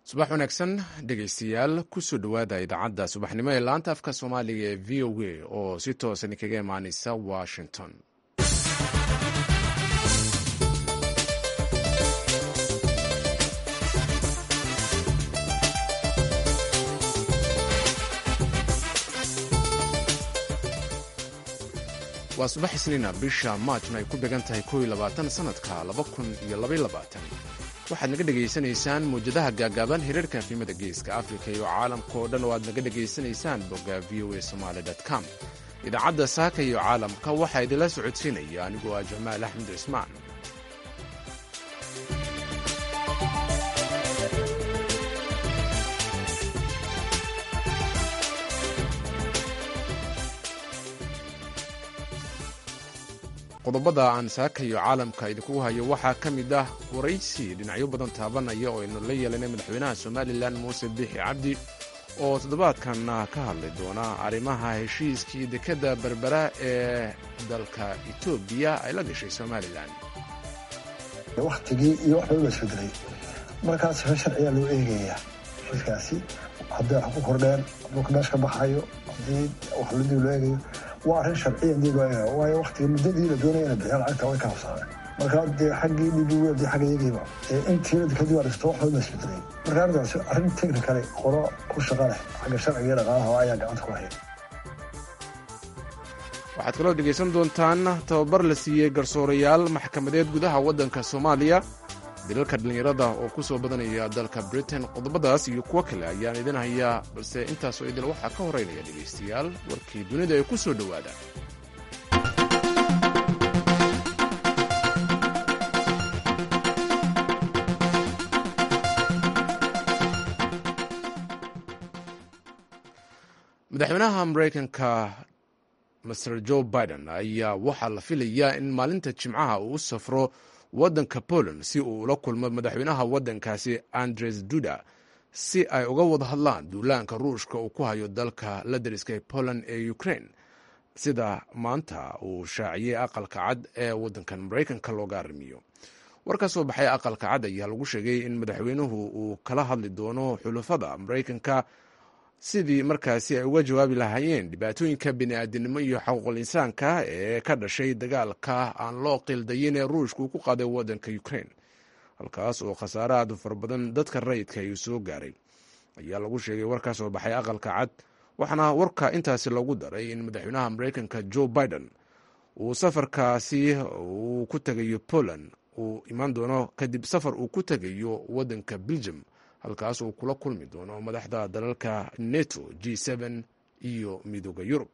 subax wanaagsan dhegaystayaal kusoo dhowaada idaacadda subaxnimo ee laanta afka soomaaliga ee v o a oo si toosan kaga imaaneysa washington. waa subax isniina bisha maajna ay ku began tahay sanadka waxaad naga dhegaysanaysaan mawjadaha gaagaaban hirarka afnimada geeska afrika iyo caalamka oo dhan oo aad naga dhegaysanaysaan bogga v o a somaly com. idaacadda saaka iyo caalamka waxaa idinla socodsiinaya anigoo ah jamaal axmed cismaan. qodobada aan saaka iyo caalamka idinkugu hayo waxaa ka mid ah waraysi dhinacyo badan taabanaya oo aynu la yeelanay madaxweynaha somalilan muuse biixi cabdi oo toddobaadkanna ka hadli doona arrimaha heshiiskii dekedda berbera ee dalka etoobiya ay la gashay somalilan. wakhtigii iyo wax loo isbedelay markaas sharciyaa loo eegayaa heshiiskaasi hadday wax ku kordheen dhulka meesha ka baxayo haddii wax ladii loo eegayo waa arrin sharciya dii loo eegayo waayo wakhtiga muddadii la doonaya inay bixiyaan lacagta way ka habsaameen markaa dee xaggii dhibigu dee xagga iyagiiba intiina dekadii waa dhisto wax loo isbedelay marka arrintaasi arrin technicale qolo ku shaqa leh xagga sharciga iyo dhaqaalaha ayaa gacanta ku haya. waxaad kaloo dhegaysan doontaan tababar la siiyey garsoorayaal maxkamadeed gudaha waddanka soomaaliya, dilalka dhallinyarada oo ku soo badanaya dalka britain. qodobadaas iyo kuwo kale ayaan idin hayaa, balse intaasoo idil waxaa ka horeynaya dhegaystayaal warkii dunida ee ku soo dhowaada. madaxweynaha maraykanka master joe biden ayaa waxaa la filayaa in maalinta jimcaha uu u safro waddanka poland si uu ula kulmo madaxweynaha waddankaasi andres duda si ay uga wada hadlaan duulaanka ruushka uu ku hayo dalka la dariska ee poland ee ukraine, sida maanta uu shaaciyey aqalka cad ee waddankan maraykanka looga arrimiyo. war ka soo baxay aqalka cad ayaa lagu sheegay in madaxweynuhu uu kala hadli doono xulafada maraykanka sidii markaasi ay uga jawaabi lahaayeen dhibaatooyinka bini'aadinimo iyo xuquuqul insaanka ee ka dhashay dagaalka aan loo qildayin ee ruushka uu ku qaaday waddanka ukraine, halkaas oo khasaare aad u fara badan dadka rayidka ay soo gaaray, ayaa lagu sheegay war ka soo baxay aqalka cad. waxaana warka intaasi lagu daray in madaxweynaha maraykanka joe biden uu safarkaasi uu ku tegayo poland uu imaan doono kadib safar uu ku tegayo waddanka belgium, halkaas uu kula kulmi doono madaxda dalalka neto, G7 iyo midooda yurub.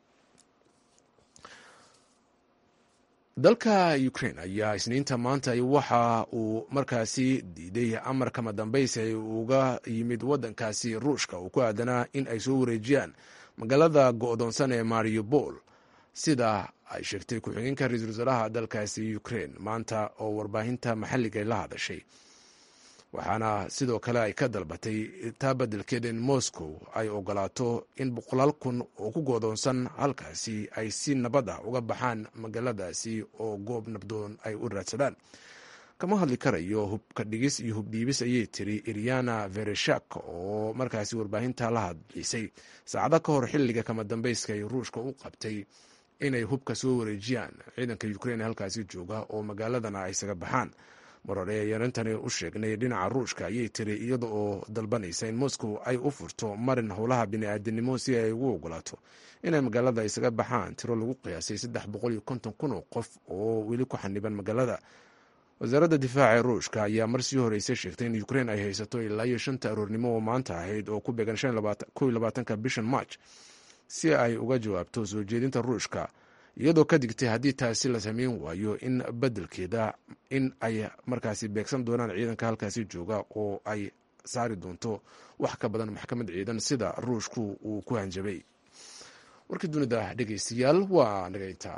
dalka ukraine ayaa isniinta maanta waxa uu markaasi diiday amar kama dambaysi ay uga yimid waddankaasi ruushka uu ku aadanaa in ay soo wareejiyaan magaalada go'doonsan ee mariupol, sida ay sheegtay ku-xigeenka ra-iisul wasaaraha dalkaasi ukraine maanta oo warbaahinta maxalliga ay la hadashay. waxaana sidoo kale ay ka dalbatay taa beddelkeeda in moscow ay ogolaato in 100,000 oo ku goodoonsan halkaasi ay si nabad ah uga baxaan magaaladaasi oo goob nabdoon ay u raadsadaan. kama hadli karayo hubka dhigis iyo hubdhiibis ayay tiri Iryana Vereshak oo markaasi warbaahinta la hadlaysay saacado ka hor xilliga kama dambayska ay ruushka u qabtay inay hubka soo wareejiyaan ciidanka Ukraine halkaasi jooga oo magaaladana ay isaga baxaan. marore yarantani u sheegnay dhinaca ruushka ayay tiri iyada oo dalbanaysa in moscow ay u furto marin howlaha bini'aadinimo si ay ugu ogolaato inay magaalada isaga baxaan tiro lagu qiyaasay 350,000 oo qof oo weli ku xaniban magaalada. wasaaradda difaaca ee ruushka ayaa marsii horeysa sheegtay in Ukraine ay haysato ilaa iyo 5 aroornimo oo maanta ahayd oo ku beegan 21 bishan March si ay uga jawaabto soo jeedinta ruushka, iyadoo ka digtay haddii taasi la samayn waayo in beddelkeeda in ay markaasi beegsan doonaan ciidanka halkaasi jooga oo ay saari doonto wax ka badan maxkamad ciidan sida ruushku uu ku hanjabay. warkii dunida dhegaystayaal waa nagayntaa.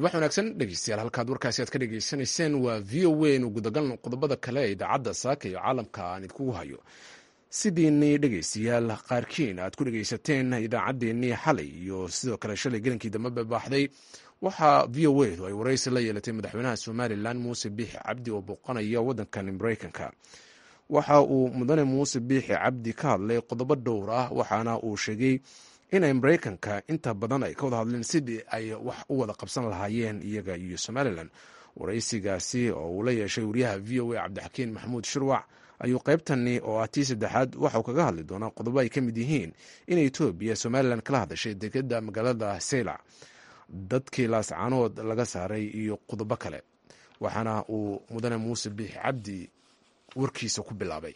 subax wanaagsan dhegeystayaal, halkaad warkaasi aad ka dhegeysanayseen waa v o a. inu gudagalno qodobada kale ee idaacadda saaka iyo caalamka aan idkugu hayo. sidiinii dhegeystayaal qaarkiin aad ku dhegeysateen idaacaddeenii xalay iyo sidoo kale shalay gelinkii dambe babaaxday, waxaa v o a ay waraysi la yeelatay madaxweynaha somalilan muuse biixi cabdi oo booqanaya waddankan maraykanka. waxa uu mudane muuse biixi cabdi ka hadlay qodobo dhowr ah, waxaana uu sheegay inay maraykanka inta badan ay ka wada hadleen sidii ay wax u wada qabsan lahaayeen iyaga iyo somalilan. waraysigaasi oo uu la yeeshay wariyaha v o a cabdixakiin maxamuud shirwac ayuu qaybtani oo ah tii saddexaad waxauu kaga hadli doonaa qodobo ay ka mid yihiin in etoobiya somalilan kala hadashay dekeda magaalada seylac, dadkii laascaanood laga saaray iyo qodobo kale. waxaana uu mudane muuse biixi cabdi warkiisa ku bilaabay.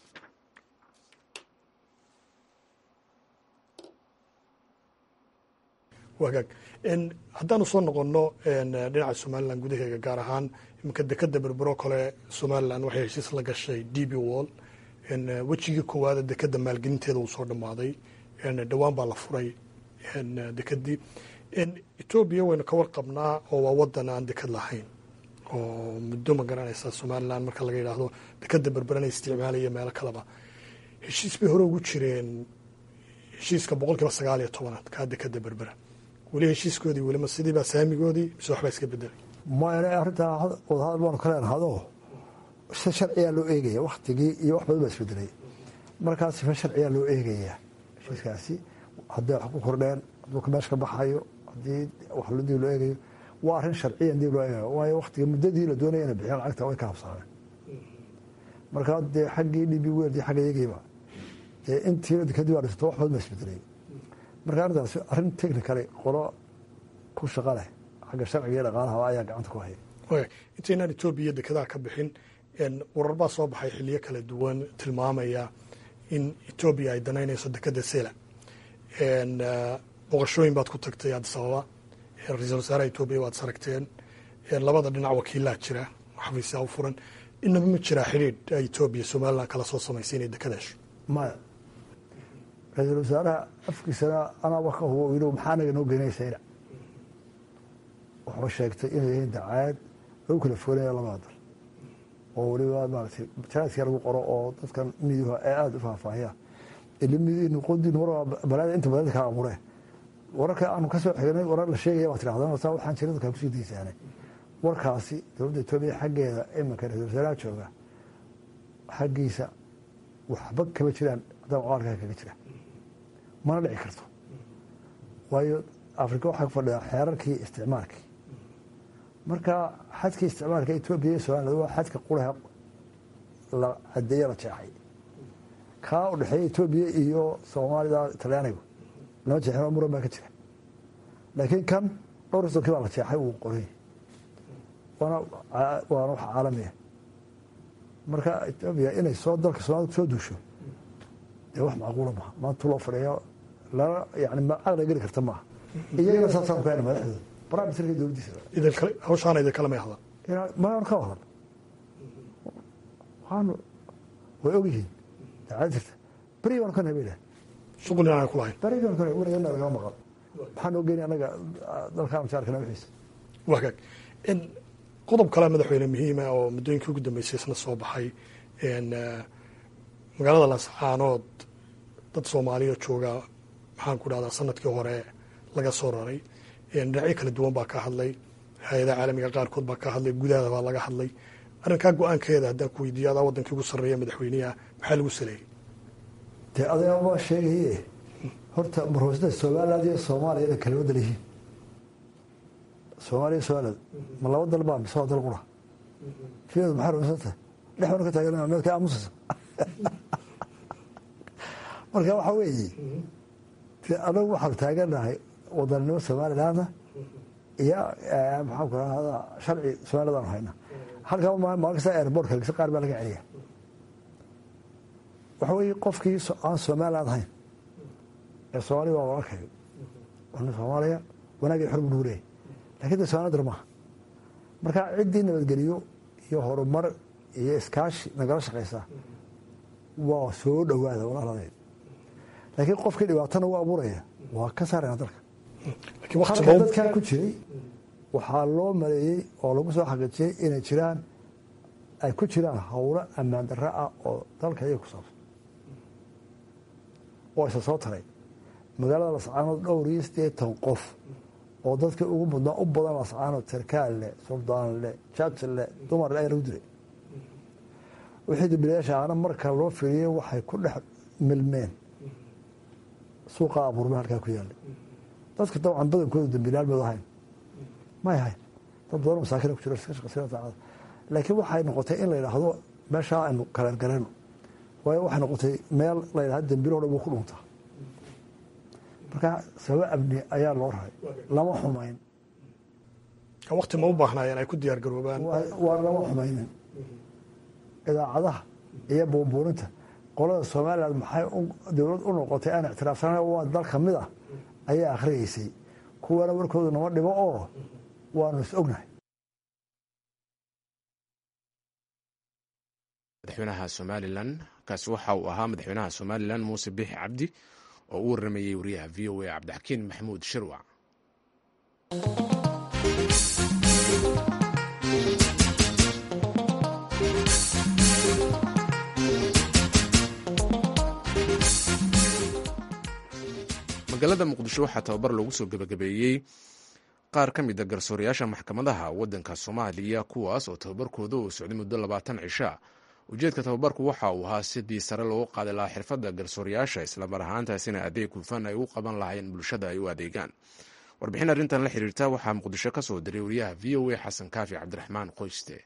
wagaag haddaanu soo noqonno dhinaca somalilan gudaheega, gaar ahaan iminka dekeda berbero kale somalilan waxay heshiis la gashay d b wall. wejigii koowaada dekeda maalgelinteeda uu soo dhammaaday, dhowaan baa la furay dekedii. etoobiya waynu ka warqabnaa oo waa wadan aan deked lahayn oo muddo ma garanaysaa somalilan marka laga yidhaahdo dekeda berberana isticmaalaya meelo kaleba. heshiis bay hore ugu jireen, heshiiska 9% kaa dekeda berbera. weli heshiiskoodii welima sidiibaa saamigoodii mise waxbaa iska bedelay? maya arrintaa wadahadal baanu ka leenahado si sharciyaa loo eegaya, waktigii iyo wax badan baa isbedelay. markaa sifa sharciyaa loo eegayaa heshiiskaasi, hadday wax ku kordheen, hadduu meesha ka baxayo, haddii wax dib loo eegayo, waa arrin sharciyan dib loo eegayo. waayo waktiga muddadii la doonaya inay bixiyaan lacagta way ka habsaameen. markaa dee xaggii dhibi weerdii xagga iyagiiba dee intii kadib waa dhisato wax badan baa isbedelay. marka arrintaasi arrin technically qolo ku shaqa leh xagga sharciga iyo dhaqaalaha ayaa gacanta ku haya. intaynaan etoobiya dekedaha ka bixin, warar baa soo baxay xiliyo kala duwan tilmaamaya in etoobiya ay danaynayso dekeda seylac. boqoshooyin baad ku tagtay addis ababa, ra-iisul wasaaraha etoobiya waad saragteen, labada dhinac wakiilaa jira, xafiisyaa u furan. inaba ma jiraa xidhiidh etoobiya somalilan kala soo samaysay inay deked hesho? maya, ra-iisul wasaaraha afkiisana anaa wax ka hubo yidhi maxaa anaga noo geynaya seylac. wuxuu sheegtay inay yihiin dacaayad lagu kala foganaya labada dal, oo weliba maaragtay jaraadkii lagu qoro oo dadkan midyuha ee aada u faahfaahiya qodin war balaada inta badan ka amureen. wararka aanu ka soo xignay warar la sheegaya waa tirahdaan saa waxaan jiray dadka kusii diisaanay. warkaasi dowladda etoobiya xaggeeda iminka ra-iisul wasaaraha jooga xaggiisa waxba kama jiraan, haddana qaarkaa kaga jira, mana dhici karto. waayo afrika waxaa ku fadhiyaa xeerarkii isticmaalkii. marka xadkii isticmaalka etoobiya iyo somaliland waa xadka quraha la cadeeye la jeexay. kaa u dhexeeya etoobiya iyo soomaalida talyaanigu lama jeexin, muran baa ka jira. laakiin kan dhowr sonkii baa la jeexay, uu qoray, waana wax caalamiya. marka etoobiya inay dalka soomaalida kusoo duusho dee wax macquula maha. maanta loo fadhiyo lana yani caqli geli karta maaha. iyagana saasaan ku hayna madaxdooda prime ministerka dowladdiisa hawshaana idin kale may hadlaan maan ka wadan waanu way ogyihiin dacad jirta beri baan kan habeenah shuqul inaan ku lahayn beri baan kan warayna laga maqal maxaan ogeyn anaga dalka mushaarkana wixiisa. wagaag qodob kale madaxweyne muhiima oo muddooyinkii ugu dambeysay isna soo baxay, magaalada laascaanood dad soomaaliya jooga maxaan ku dhahdaa sanadkii hore laga soo raray. dhinacyo kala duwan baa ka hadlay, hay-adaha caalamiga qaarkood baa ka hadlay, gudaha baa laga hadlay. arrinkaa go-aankeeda haddaan ku weydiiyo adaa wadankii ugu sarreeya madaxweyneha maxaa lagu saleeyey? dee adaga waa sheegaye horta marhoosada somaliland iyo soomaaliya inay kala wada leeyihiin. soomaaliya somaliland ma laba dal baa mise waa dal qura? fiyeedu maxaa rumaysanta dhexwana ka taagan meel ka aamusaysa. marka waxaa weeye anagu waxaanu taaganahay wadanimo somalilandna iyo maxaan ku rahdaa sharci somaliland aanu hayna. halkaa maalin kasta airbortka lagisa qaar baa laga celiya. waxa weeye qofkii aan somaliland ahayn ee soomaaliya waa walaalkayo, wana soomaaliya wanaagay xor buu leeyahay, lakin de somaliland maaha. marka ciddii nabadgeliyo iyo horumar iyo iskaashi nagala shaqaysa waa soo dhowaada walaaladeed. laakiin qofkii dhibaatana u abuuraya waa ka saarayna dalka. dadkaa ku jiray waxaa loo maleeyey oo lagu soo xaqiijiyey inay jiraan ay ku jiraan howlo ammaan darro ah oo dalka iyaga ku saabsan oo isa soo taray magaalada lascaanood dhowr iyo 80 qof oo dadka ugu mudnaa u badan lascaanood sarkaal leh suldaan leh jaj leh dumar leh lagu dilay wixii dambiilayaasha ahna marka loo fiiriyey waxay ku dhex milmeen suuqa abuurma halkaa ku yaallay dadka dabcan badankooda dambiilayaal mad ahayn may ahayn dad badan masaakiina ku jiro iska shaqaysiina saacada laakiin waxay noqotay in la yidhaahdo meeshaa aynu kaleen galeyno waayo waxay noqotay meel la yidhahdo dambiilo dhan wuu ku dhuntaa marka sabab amni ayaa loo raray lama xumayn waqti ma u baahnaayeen ay ku diyaar garoobaan waa lama xumaynin idaacadaha iyo buunbuuninta qolada Soomaaliland maxay dawlad u noqotay aan ictiraafsanayn waa dal ka mid ah ayaa akhriyeysay kuwana warkooda nama dhibo oo waanu is ognahay madaxweynaha Somaliland kaasi waxa uu ahaa madaxweynaha Somaliland Muuse Biixi Cabdi oo uu waramayay wariyaha VOA Cabdixakiin Maxamuud Shirwac. magaalada Muqdisho waxaa tababar loogu soo gabagabeeyey qaar ka mid ah garsoorayaasha maxkamadaha waddanka Soomaaliya kuwaas oo tababarkooda uu socday muddo 20 cisho. ujeedka tababarku waxa uu ahaa sidii sare loogu qaadi lahaa xirfadda garsoorayaasha isla mar ahaantaasina adeeg hufan ay u qaban lahaayeen bulshada ay u adeegaan. warbixin arrintan la xiriirta waxaa Muqdisho ka soo diray wariyaha VOA Xasan Kaafi Cabdiraxmaan Qoyste.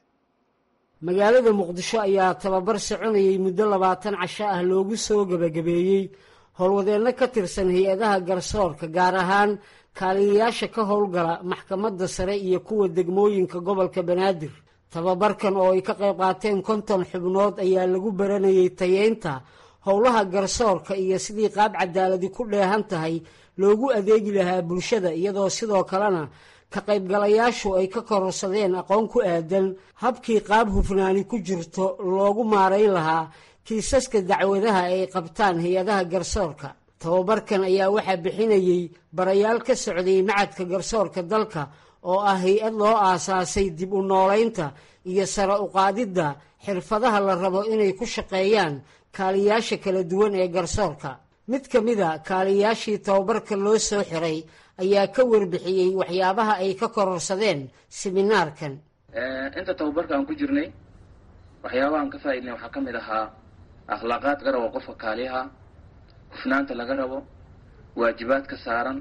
magaalada Muqdisho ayaa tababar soconayay muddo 20 cisho ah loogu soo gabagabeeyey howlwadeenno ka tirsan hay-adaha garsoorka gaar ahaan kaaliyayaasha ka howlgala maxkamadda sare iyo kuwa degmooyinka gobolka Banaadir. tababarkan oo ay ka qayb qaateen 50 xubnood ayaa lagu baranayay tayeynta howlaha garsoorka iyo sidii qaab cadaaladi ku dheehan tahay loogu adeegi lahaa bulshada iyadoo sidoo kalena ka qaybgalayaashu ay ka kororsadeen aqoon ku aadan habkii qaab hufnaani ku jirto loogu maareyn lahaa kiisaska dacwadaha ay qabtaan hay-adaha garsoorka. tababarkan ayaa waxaa bixinayay barayaal ka socday macadka garsoorka dalka oo ah hay-ad loo aasaasay dib u noolaynta iyo sare u qaadidda xirfadaha la rabo inay ku shaqeeyaan kaaliyaasha kala duwan ee garsoorka. mid ka mid a kaaliyaashii tababarka loo soo xiray ayaa ka warbixiyey waxyaabaha ay ka kororsadeen seminaarkan. inta tababarka aan ku jirnay waxyaabaha aan ka faa'iidnay waxaa ka mid ahaa akhlaaqaadka rabo qofka kaaliyaha, hufnaanta laga rabo, waajibaadka saaran.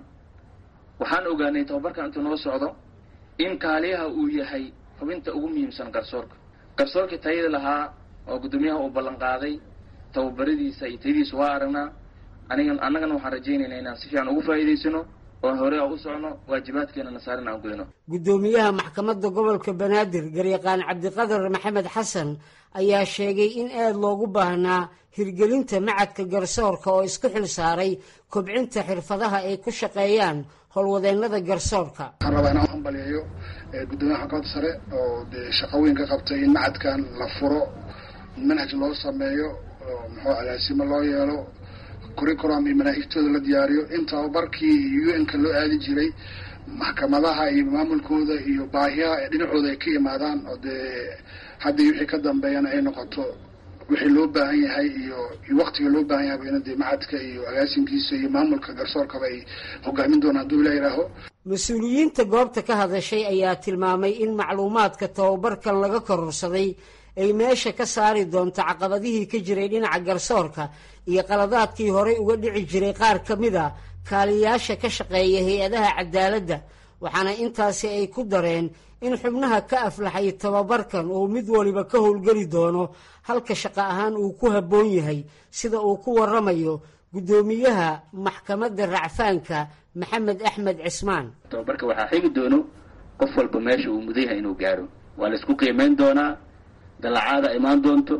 waxaan ogaanay tababarkan intuu noo socdo in kaaliyaha uu yahay xubinta ugu muhiimsan garsoorka. garsoorkii tayada lahaa oo guddoomiyaha uu ballan qaaday tababaradiisa iyo tayadiisa waa aragnaa. annagana waxaan rajaynaynaa inaan si fiican ugu faa'iidaysano oo hore u socno waajibaadkeena saaran aan gudano. guddoomiyaha maxkamadda gobolka Banaadir garyaqaan Cabdiqadar Maxamed Xasan ayaa sheegay in aad loogu baahnaa hirgelinta macadka garsoorka oo isku xil saaray kobcinta xirfadaha ay ku shaqeeyaan howlwadeennada garsoorka. waxaan rabaa inaan hambaliyeeyo guddoomiyaha maxkamadda sare oo shaqooyin ka qabtay in macadkan la furo, manhaj loo sameeyo, muxuu agaasimo loo yeelo, curriculum iyo manaahijtooda la diyaariyo. in tababarkii UN-ka loo aadi jiray maxkamadaha iyo maamulkooda iyo baahiyaha ee dhinacooda ay ka yimaadaan oo dee haddii wixii ka dambeeyana ay noqoto wixii loo baahan yahay iyo waqtiga loo baahan yahay in dee macadka iyo agaasinkiisa iyo maamulka garsoorkaba ay hogaamin doonaan hadduu ilaa yidhaaho. mas-uuliyiinta goobta ka hadashay ayaa tilmaamay in macluumaadka tababarkan laga kororsaday ay meesha ka saari doonto caqabadihii ka jiray dhinaca garsoorka iyo qaladaadkii horey uga dhici jiray qaar ka mid a kaaliyaasha ka shaqeeya hay-adaha cadaaladda. waxaana intaasi ay ku dareen in xubnaha ka aflaxay tababarkan uu mid waliba ka howlgeli doono halka shaqo ahaan uu ku habboon yahay sida uu ku waramayo guddoomiyaha maxkamadda racfaanka Maxamed Axmed Cismaan. tababarka waxaa xigi doono qof walba meesha uu mudan yahay inuu gaaro. waa la isku qiimeyn doonaa, dalacaada imaan doonto,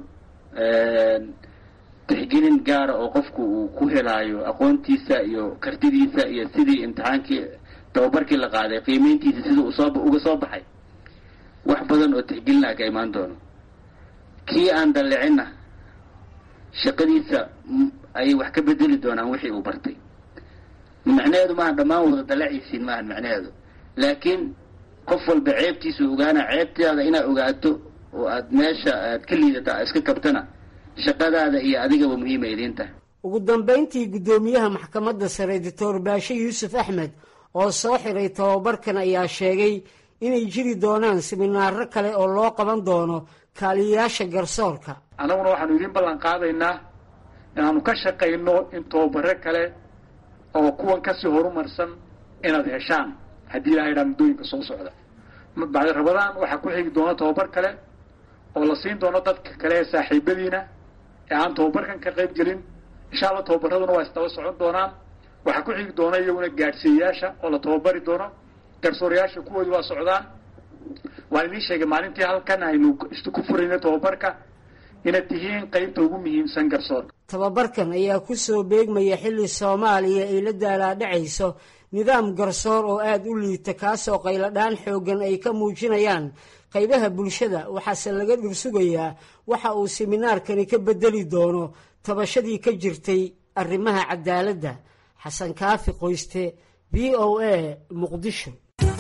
tixgelin gaara oo qofku uu ku helaayo aqoontiisa iyo kartidiisa iyo sidii imtixaankii tababarkii la qaaday qiimeyntiisa sida uga soo baxay. wax badan oo tixgelinaa ka imaan doono. kii aan dallicinna shaqadiisa ayay wax ka bedeli doonaan wixii uu bartay. macnaheedu maaha dhammaan wada dallacaysiin maaha macnaheedu, laakiin qof walba ceebtiisa ogaana ceebtaada inaad ogaato oo aad meesha aad ka liidata iska kabtana shaqadaada iyo adigaba muhiima idiin tahay. ugu dambayntii guddoomiyaha maxkamadda sare doctor baashe yuusuf axmed oo soo xiray tababarkan ayaa sheegay inay jiri doonaan siminaaro kale oo loo qaban doono kaaliyayaasha garsoorka. annaguna waxaanu idiin ballan qaadaynaa inaanu ka shaqayno in tababaro kale oo kuwan kasii horumarsan inaad heshaan haddii ilahay dhaa muddooyinka soo socda. bacdi rabadaan waxaa ku xigi doona tababar kale oo la siin doono dadka kale ee saaxiibadiina ee aan tababarkan ka qayb gelin. insha allah tababaraduna waa isdaba socon doonaan. waxaa ku xigi doona iyaguna gaadhsiiyayaasha oo la tababari doono. garsoorayaasha kuwoodii waa socdaan. waan idiin sheegay maalintii halkan aynu ku furayna tababarka inaad tihiin qaybta ugu muhiimsan garsoorka. tababarkan ayaa ku soo beegmaya xilli Soomaaliya ay la daalaadhacayso nidaam garsoor oo aad u liita kaasoo qayladhaan xooggan ay ka muujinayaan qaybaha bulshada. waxaase laga dhursugayaa waxa uu siminaarkani ka bedeli doono tabashadii ka jirtay arrimaha cadaaladda. xasan kaafi qoyste, VOA, Muqdisho.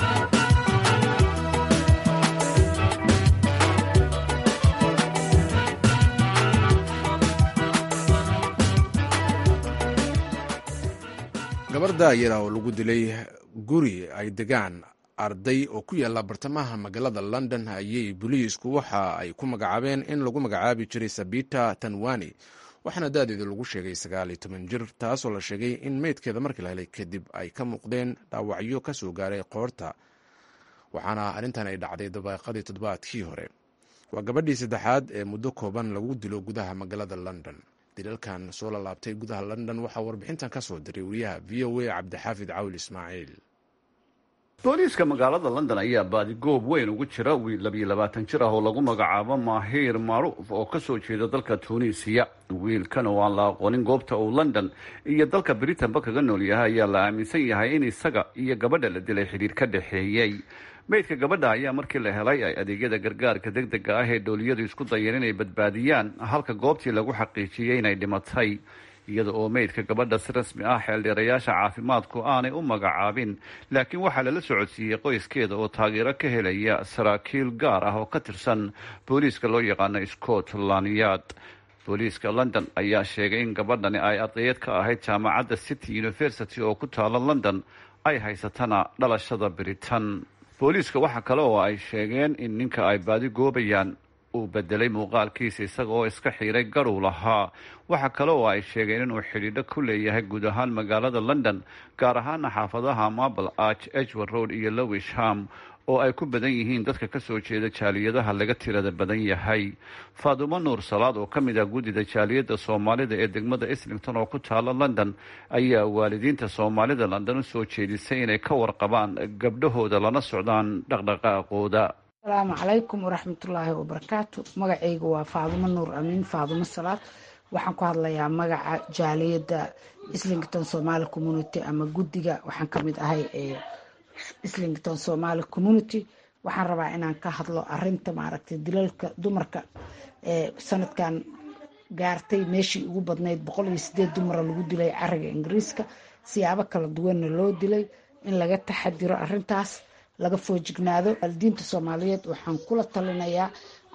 gabarda yara oo lagu dilay guri ay degaan arday oo ku yaala bartamaha magaalada London ayay booliisku waxa ay ku magacaabeen in lagu magacaabi jiray Sabita Tanwani, waxaana da'deedu lagu sheegay 19 jir, taasoo la sheegay in meydkeeda markii la helay kadib ay ka muuqdeen dhaawacyo ka soo gaaray qoorta, waxaana arrintan ay dhacday dabaaqadii toddobaadkii hore. waa gabadhii saddexaad ee muddo kooban lagu dilo gudaha magaalada London. dilalkan soo lalaabtay gudaha London waxaa warbixintan ka soo diray wariyaha VOA Cabdixaafid Cawl Ismaaciil. booliiska magaalada London ayaa baadigoob weyn ugu jira wiil 22 jir ah oo lagu magacaabo Mahir Maaruuf oo ka soo jeeda dalka Tunisia. wiilkan oo aan la aqoonin goobta uu London iyo dalka Britain ba kaga nool yahay ayaa la aaminsan yahay in isaga iyo gabadha la dilay xiriir ka dhaxeeyay. meydka gabadha ayaa markii la helay ay adeegyada gargaarka degdega ah ee dowliyadu isku dayeen inay badbaadiyaan, halka goobtii lagu xaqiijiyay inay dhimatay, iyada oo meydka gabadha si rasmi ah xeeldheerayaasha caafimaadku aanay u magacaabin, laakiin waxaa lala socodsiiyey qoyskeeda oo taageero ka helaya saraakiil gaar ah oo ka tirsan booliiska loo yaqaano Scotland Yard. booliiska London ayaa sheegay in gabadhani ay ardayad ka ahayd jaamacadda City University oo ku taala London, ay haysatana dhalashada Britain. booliiska waxa kale oo ay sheegeen in ninka ay baadi goobayaan uu bedelay muuqaalkiisa isaga oo iska xiiray garuu lahaa. waxa kale oo ay sheegeen inuu xidhiidho ku leeyahay guud ahaan magaalada London, gaar ahaana xaafadaha Marble Arch, Edgware Road iyo Lewisham oo ay ku badan yihiin dadka ka soo jeeda jaaliyadaha laga tirada badan yahay. Faadumo Nuur Salaad oo ka mid ah guddida jaaliyadda Soomaalida ee degmada Islington oo ku taala London ayaa waalidiinta Soomaalida London u soo jeedisay inay ka warqabaan gabdhahooda lana socdaan dhaqdhaqaaqooda. asalaamu calaykum waraxmatullaahi wabarakaatu. magacaygu waa Faadumo Nuur Amiin Faadumo Salaad. waxaan ku hadlayaa magaca jaaliyadda Islington Somali Community ama guddiga. waxaan ka mid ahay Islington Somali Community. waxaan rabaa inaan ka hadlo arinta maaragtay dilalka dumarka ee sanadkan gaartay meeshii ugu badnayd 108 dumar lagu dilay cariga Ingiriiska, siyaabo kala duwan loo dilay. in laga taxadiro arintaas, laga foojignaado. waalidiinta Soomaaliyeed waxaan kula talinayaa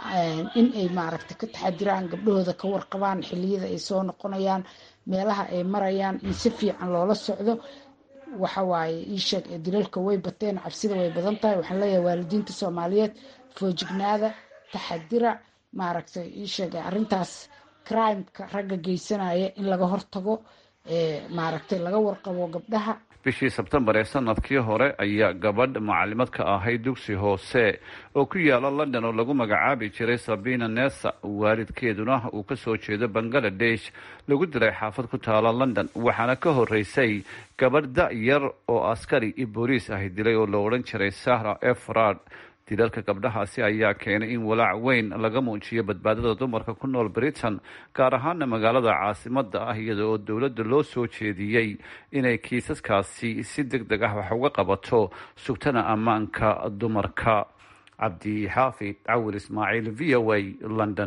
in ay maaragtay ka taxadiraan, gabdhahooda ka warqabaan xilliyada ay soo noqonayaan, meelaha ay marayaan, in si fiican loola socdo. waxa waaye ii sheeg dilalka way bateen, cabsida way badan tahay. waxaan leeyahay waalidiinta Soomaaliyeed foojignaada, taxadira, maaragtay ii sheeg arintaas crime-ka ragga geysanaya in laga hortago, maaragtay laga warqabo gabdhaha. bishii Sebtembar ee sanadkii hore ayaa gabadh macallimad ka ahayd dugsi hoose oo ku yaala London oo lagu magacaabi jiray Sabina Nessa, waalidkeeduna uu ka soo jeedo Bangladesh, lagu dilay xaafad ku taala London. waxaana ka horeysay gabadh da-yar oo askari iyo booliis ah dilay oo la odhan jiray Sahra Efrad. dilalka gabdhahaasi ayaa keenay in walaac weyn laga muujiyo badbaadada dumarka ku nool Britain, gaar ahaana magaalada caasimadda ah, iyada oo dowladda loo soo jeediyey inay kiisaskaasi si degdeg ah wax uga qabato, sugtana ammaanka dumarka. Cabdixaafid Cawl Ismaaciil, VOA, London.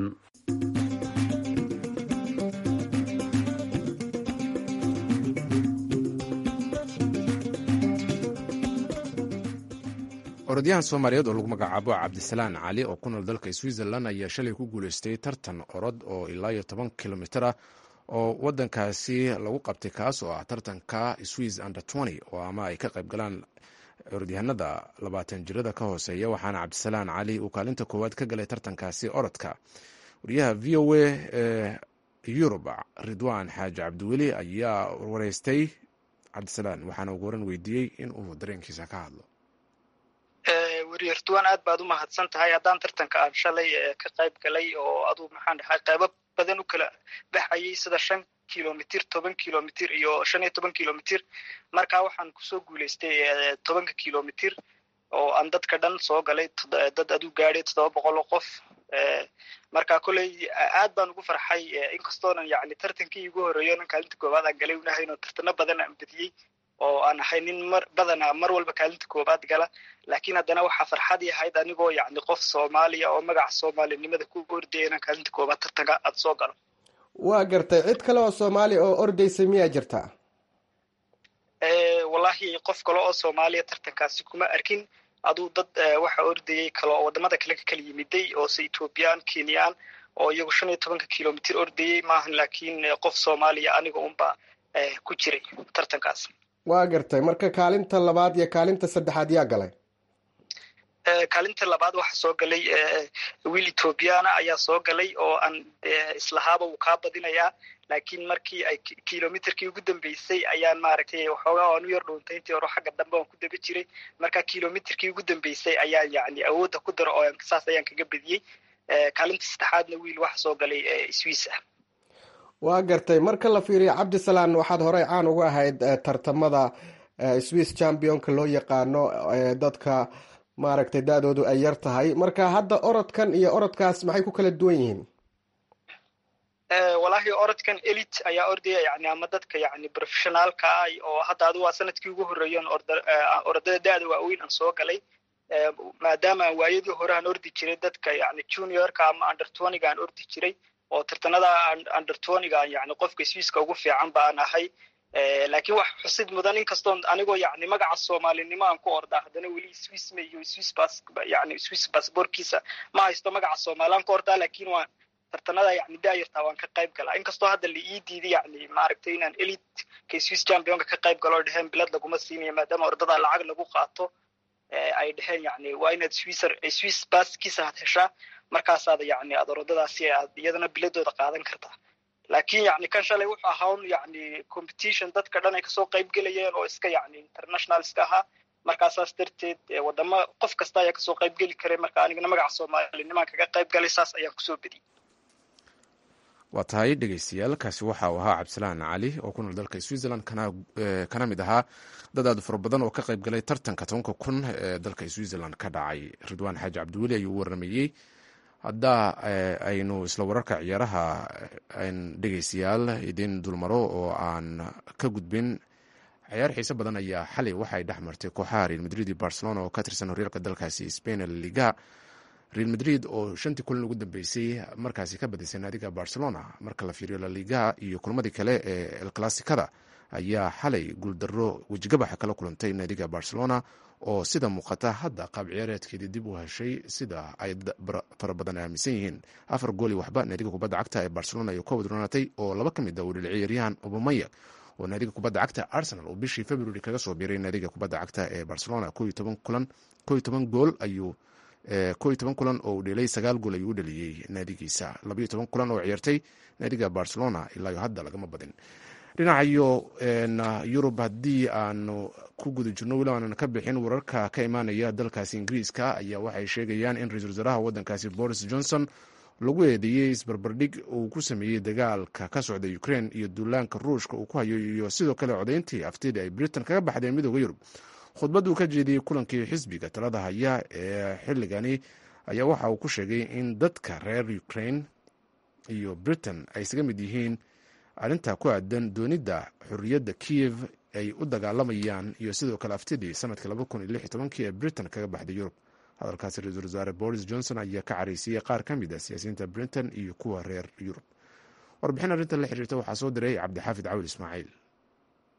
orodyahan soomaaliyeed oo lagu magacaabo cabdisalaan cali oo ku nool dalka switzerland ayaa shalay ku guuleystay tartan orod oo ilaa iyo 10 kilomitir ah oo wadankaasi lagu qabtay kaas oo ah tartanka swiss under 20 oo ama ay ka qayb galaan orodyahanada 20 jirada ka hooseeya waxaana cabdisalaan cali uu kaalinta koowaad ka galay tartankaasi orodka. wariyaha v o a ee yurub ridwaan xaaji cabdiweli ayaa wareystay cabdisalaan waxaana ugu horan weydiiyey in uu dareenkiisa ka hadlo. wariye ridwaan aad baad u mahadsan tahay. haddaan tartanka aan shalay ka qayb galay oo aduu maxaan dhahay qaybo badan u kala baxayay sida 5 kilomitir 10 kilomitir iyo 15 kilomitir markaa waxaan kusoo guuleystay 10 kilomitir oo aan dadka dhan soo galay dad aduu gaadhay 700 qof. markaa koley aad baan ugu farxay inkastoonan yacni tartankii ugu horeeyay kaalinta koowaad aan galay unahayno tartano badan aan badiyey oo aan ahay nin mar walba kaalinta koowaad gala laakiin haddana waxaa farxadii ahayd anigoo yacni qof Soomaaliya oo magaca Soomaalinimada ku ordayay inaan kaalinta koowaad tartanka aad soo galo. waa gartay cid kale oo Soomaali oo ordaysay miyaa jirta? wallahi qof kale oo Soomaaliya tartankaasi kuma arkin. aduu dad waxa ordayay kale oo wadamada kale ka kala yimiday oo Ethiopian Kenyan oo iyagu 15 kilomitir ordayay maahan laakiin qof Soomaaliya aniga unba ku jiray tartankaas. waa gartay marka kaalinta labaad iyo kaalinta saddexaad yaa galay? kaalinta labaad waxa soo galay wiil Ethiopian ayaa soo galay oo aan islahaaba uu ka badinayaa laakiin markii ay kilomitirkii ugu dambeysay ayaan maaragtay waxoogaa aan u yar dhuuntay intii hore xagga dambe aan ku daba jiray marka kilomitirkii ugu dambeysay ayaan yacni awoodda ku daro oo saas ayaan kaga badiyey. kaalinta saddexaadna wiil waxa soo galay Swiss ah. waa gartay marka la fiiriyo cabdisalaan waxaad horey caan uga ahayd tartamada Swiss championka loo yaqaano dadka maaragtay da-doodu ay yar tahay marka hadda orodkan iyo orodkaas maxay ku kala duwan yihiin? wallahi orodkan elite ayaa ordaya yacni ama dadka yacni professionalka ah oo hadda adu waa sanadkii ugu horeeyay orodada da-da waaweyn aan soo galay maadaama waayadii hore aan ordi jiray dadka yacni juniorka ama under 20 aan ordi jiray oo tartanada under 20 aan yacni qofka Swisska ugu fiican baan ahay. laakiin wax xusid mudan inkastoo anigoo yacni magaca Soomaalinimo aan ku ordaa haddana weli Swiss ma iyo Swiss passportkiisa ma haysto magaca Soomaalian ku ordaa laakiin waan tartanada yacni daayirta waan ka qayb galaa inkastoo hadda la ii diiday yacni maaragtay inaan elite ka Swiss championka ka qayb galo dhaheen bilad laguma siinayo maadaama ordada lacag lagu qaato ay dhaheen yacni waa inaad Swiss passkiisa heshaa markaasaad yacni aad orodadaasi aad iyadana biladooda qaadan kartaa. laakiin yacni kan shalay wuxuu ahaa yacni competition dadka dhan ay kasoo qayb galayeen oo iska yacni international iska ahaa markaasaas darteed wadamo qof kasta ayaa kasoo qayb geli karay marka anigana magaca Soomaalinimo kaga qayb galay saas ayaan kusoo bediyey. waa tahay dhegeystayaal kaasi waxa uu ahaa cabdisalaan cali oo ku nool dalka Switzerland kana mid ahaa dad aad fara badan oo ka qayb galay tartanka 10,000 ee dalka Switzerland ka dhacay. ridwaan xaaji cabdiweli ayuu waramayey. hadda aynu isla wararka ciyaaraha aan dhegeystayaal idin dulmaro oo aan ka gudbin ciyaar xiiso badan ayaa xalay waxay dhex martay kooxaha Real Madrid iyo Barcelona oo ka tirsan horyaalka dalkaasi Spain La Liga. Real Madrid oo 5 kulan ugu dambeysay markaasi ka badisay naadiga Barcelona marka la fiiriyo La Liga iyo kulmadii kale ee El Clasicada ayaa xalay guuldaro wajigabaxa kala kulantay naadiga Barcelona oo sida muuqata hadda qaab ciyaareedkeedii dib u heshay sida ay fara badan aaminsan yihiin. 4 gool waxba naadiga kubadda cagta ee Barcelona ay ka wadroonatay oo laba ka mid ah uu ciyaaryahan Aubameyang oo naadiga kubadda cagta Arsenal oo bishii February kaga soo biiray naadiga kubadda cagta ee Barcelona 12 gool ayuu 11 kulan oo dhelay 9 gool ayuu dhaliyay naadigiisa 12 kulan oo ciyaartay naadiga Barcelona ilaa hadda lagama badin. dhinacayo Yurub haddii aanu ku guda jirno weli aanan ka bixin wararka ka imaanaya dalkaasi Ingiriiska ayaa waxay sheegayaan in ra-iisul wasaaraha waddankaasi Boris Johnson lagu eedeeyey isbarbardhig uu ku sameeyey dagaalka ka socda Ukraine iyo duulaanka Ruushka uu ku hayo iyo sidoo kale codayntii aftida ay Britain kaga baxdeen midowga Yurub. khudbaddu ka jeediyey kulankii xisbiga talada haya ee xilligani ayaa waxa uu ku sheegay in dadka reer Ukraine iyo Britain ay isaga mid yihiin arrinta ku aadan doonida xorriyadda Kiev ay u dagaalamayaan iyo sidoo kale aftidii sanadkii 2016 ee Britain kaga baxday Yurub. hadalkaasi ra-iisul wasaare Boris Johnson ayaa ka caraysiyey qaar ka mid ah siyaasiyiinta Britain iyo kuwa reer Yurub. warbixin arrintan la xiriirta waxaa soo diray cabdixaafid cawil ismaaciil.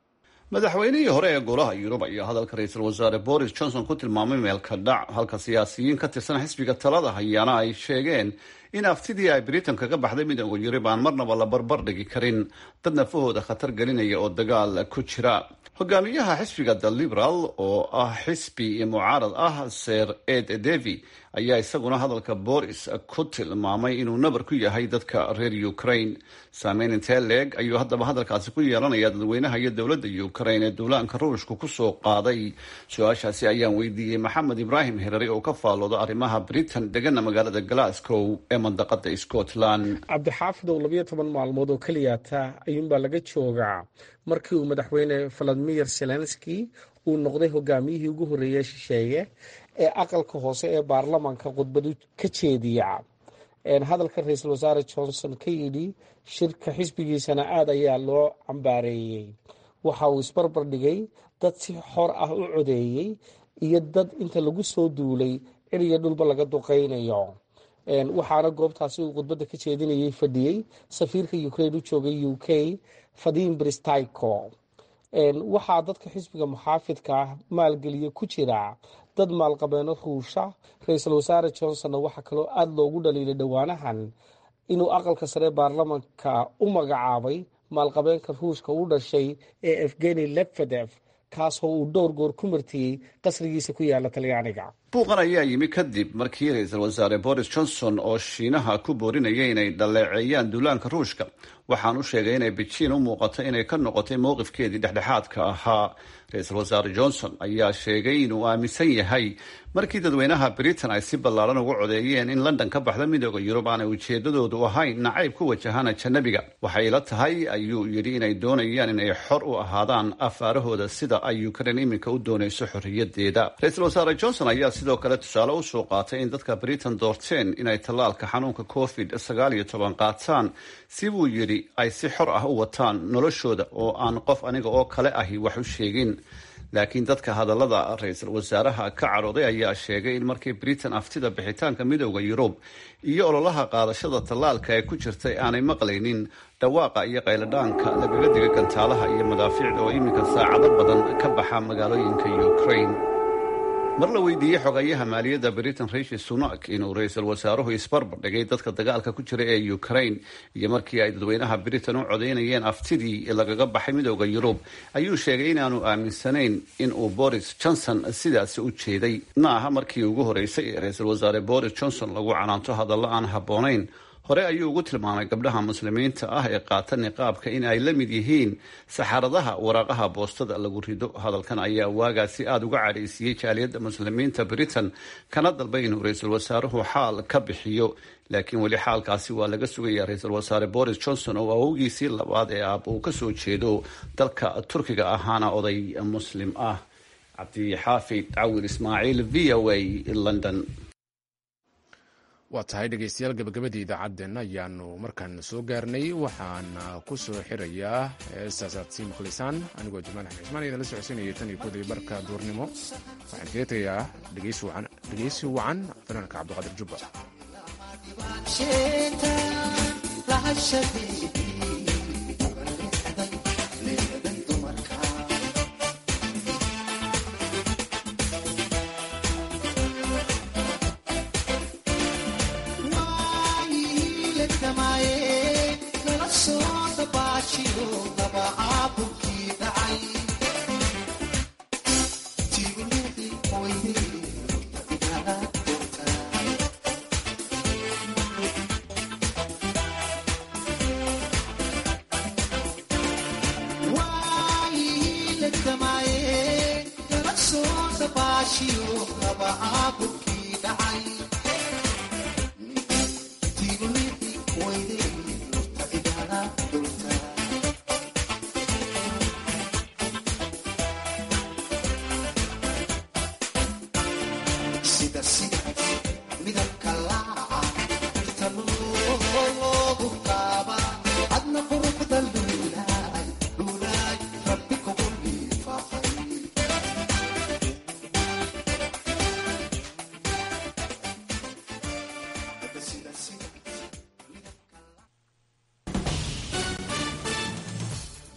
madaxweynihii hore ee golaha yurub ayaa hadalka ra-iisul wasaare boris johnson ku tilmaamay meelka dhac, halka siyaasiyiin ka tirsan xisbiga talada hayaana ay sheegeen in aftidii ay britain kaga baxday midooda yurub aan marnaba la barbar dhigi karin dad nafahooda khatar gelinaya oo dagaal ku jira. hogaamiyaha xisbiga the liberal oo ah xisbi mucaarad ah sir ed davy ayaa isaguna hadalka boris ku tilmaamay inuu nabar ku yahay dadka reer ukraine. saameyn intee leeg ayuu haddaba hadalkaasi ku yeelanaya dadweynaha iyo dowladda ukraine ee duulaanka ruushka kusoo qaaday? su-aashaasi ayaan weydiiyey maxamed ibraahim herari oo ka faalooda arrimaha britain degana magaalada glasgow ee mandaqada scotland. cabdixaafidow 12 maalmood oo keliyata ayuunbaa laga joogaa markii uu madaxweyne valadimir zelenski uu noqday hogaamiyihii ugu horreeyay shisheeye ee aqalka hoose ee baarlamaanka khudbadu ka jeediya. hadalka ra-iisul wasaare johnson ka yidhi shirka xisbigiisana aad ayaa loo cambaareeyey. waxa uu isbarbar dhigay dad si xor ah u codeeyey iyo dad inta lagu soo duulay cir iyo dhulba laga duqaynayo. waxaana goobtaasi uu khudbadda ka jeedinayay fadhiyey safiirka ukraine u joogay u k vadim bristayko. waxaa dadka xisbiga muxaafidka ah maalgeliya ku jira dad maalqabeeno ruusha. ra-iisul wasaare johnsonna waxaa kaloo aada loogu dhaliilay dhowaanahan inuu aqalka sare baarlamanka u magacaabay maalqabeenka ruushka u dhashay ee evgeni lebedef, kaasoo uu dhowr goor ku martiyey qasrigiisa ku yaala talyaaniga. buuqan ayaa yimi kadib markii ra-iisul wasaare boris johnson oo shiinaha ku boorinayay inay dhaleeceeyaan duulaanka ruushka waxaan u sheegay inay bejiin u muuqato inay ka noqotay mowqifkeedii dhexdhexaadka ahaa. ra-iisul wasaare johnson ayaa sheegay inuu aaminsan yahay markii dadweynaha britain ay si ballaaran ugu codeeyeen in london ka baxda midooda yurub aanay ujeedadoodu ahayn nacayb ku wajahana janabiga. waxay ila tahay ayuu yidhi inay doonayaan inay xor u ahaadaan afaarahooda sida ay ukraine iminka u doonayso xorriyadeeda. ra-iisul wasaare johnson ayaa sidoo kale tusaale u soo qaatay in dadka britain doorteen inay tallaalka xanuunka covid-19 qaataan si buu yidhi ay si xor ah u wataan noloshooda oo aan qof aniga oo kale ahi wax u sheegin. laakiin dadka hadallada ra-iisul wasaaraha ka cadhooday ayaa sheegay in markii britain aftida bixitaanka midooda yurub iyo ololaha qaadashada tallaalka ee ku jirtay aanay maqlaynin dhawaaqa iyo qayladhaanka lagaga diga gantaalaha iyo madaafiicda oo iminka saacado badan ka baxa magaalooyinka ukraine. mar la weydiiyey xogayaha maaliyadda britain rishi sunak inuu ra-iisul wasaaruhu isbarbar dhigay dadka dagaalka ku jira ee ukraine iyo markii ay dadweynaha britain u codeynayeen aftidii lagaga baxay midooda yurub ayuu sheegay inaanu aaminsanayn inuu boris johnson sidaasi u jeeday. ma aha markii ugu horeysay ee ra-iisul wasaare boris johnson lagu canaanto hadallo aan habboonayn. hore ayuu ugu tilmaamay gabdhaha muslimiinta ah ee qaata niqaabka in ay la mid yihiin saxaradaha waraaqaha boostada lagu rido. hadalkan ayaa waagaasi aada uga cadhaysiyey jaaliyadda muslimiinta britain kana dalbay inuu ra-iisul wasaaruhu xaal ka bixiyo. laakiin weli xaalkaasi waa laga sugayaa. ra-iisul wasaare boris johnson oo awowgiisii labaad ee aab uu kasoo jeedo dalka turkiga ahaana oday muslim ah. cabdixaafid cawil ismaaciil v o a london. waa tahay dhegeystayaal gabagabadii idaacaddeenna ayaanu markaan soo gaarnay. waxaan ku soo xirayaa heestaasaad sii maqlaysaan anigoo jamaal axmed cismaan idinla socodsiinayay tan iyo kodii barka duurnimo. waxaan kaga tegayaa dhegeysi wacan fanaanka cabdiqaadir jubba.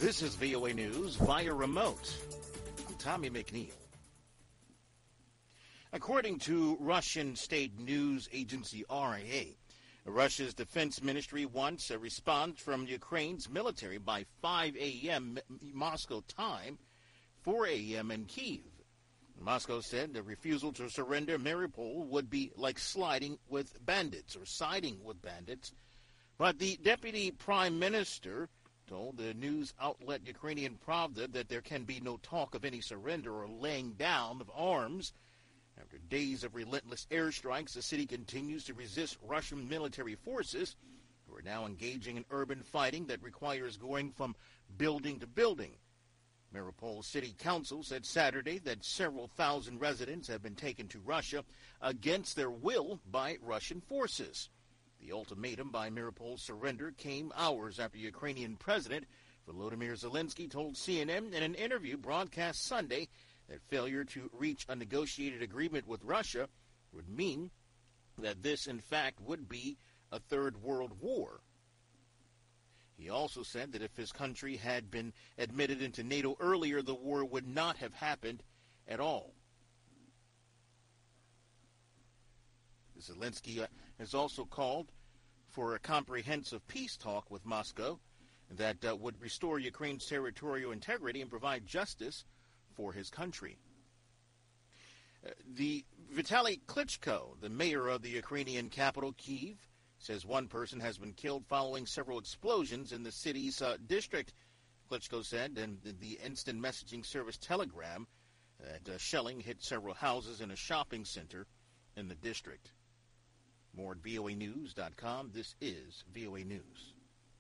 This is VOA News via remote. I'm Tommy McNeil. According to Russian state news agency RIA, Russia's defense ministry wants a response from Ukraine's military by 5 a.m. Moscow time, 4 a.m. in Kyiv. Moscow said the refusal to surrender Mariupol would be like siding with bandits. But the deputy prime minister told the news outlet Ukrainian Pravda that there can be no talk of any surrender or laying down of arms. After days of relentless airstrikes, the city continues to resist Russian military forces, who are now engaging in urban fighting that requires going from building to building. Mariupol City Council said Saturday that several thousand residents have been taken to Russia against their will by Russian forces. The ultimatum by Mariupol's surrender came hours after Ukrainian President Volodymyr Zelensky told CNN in an interview broadcast Sunday that failure to reach a negotiated agreement with Russia would mean that this, in fact, would be a third world war. He also said that if his country had been admitted into NATO earlier, the war would not have happened at all. Zelensky has also called for a comprehensive peace talk with Moscow that would restore Ukraine's territorial integrity and provide justice for his country. The Vitaly Klitschko, the mayor of the Ukrainian capital, Kyiv, says one person has been killed following several explosions in the city's district. Klitschko said in the instant messaging service Telegram that shelling hit several houses in a shopping center in the district. More at voanews.com. This is VOA News.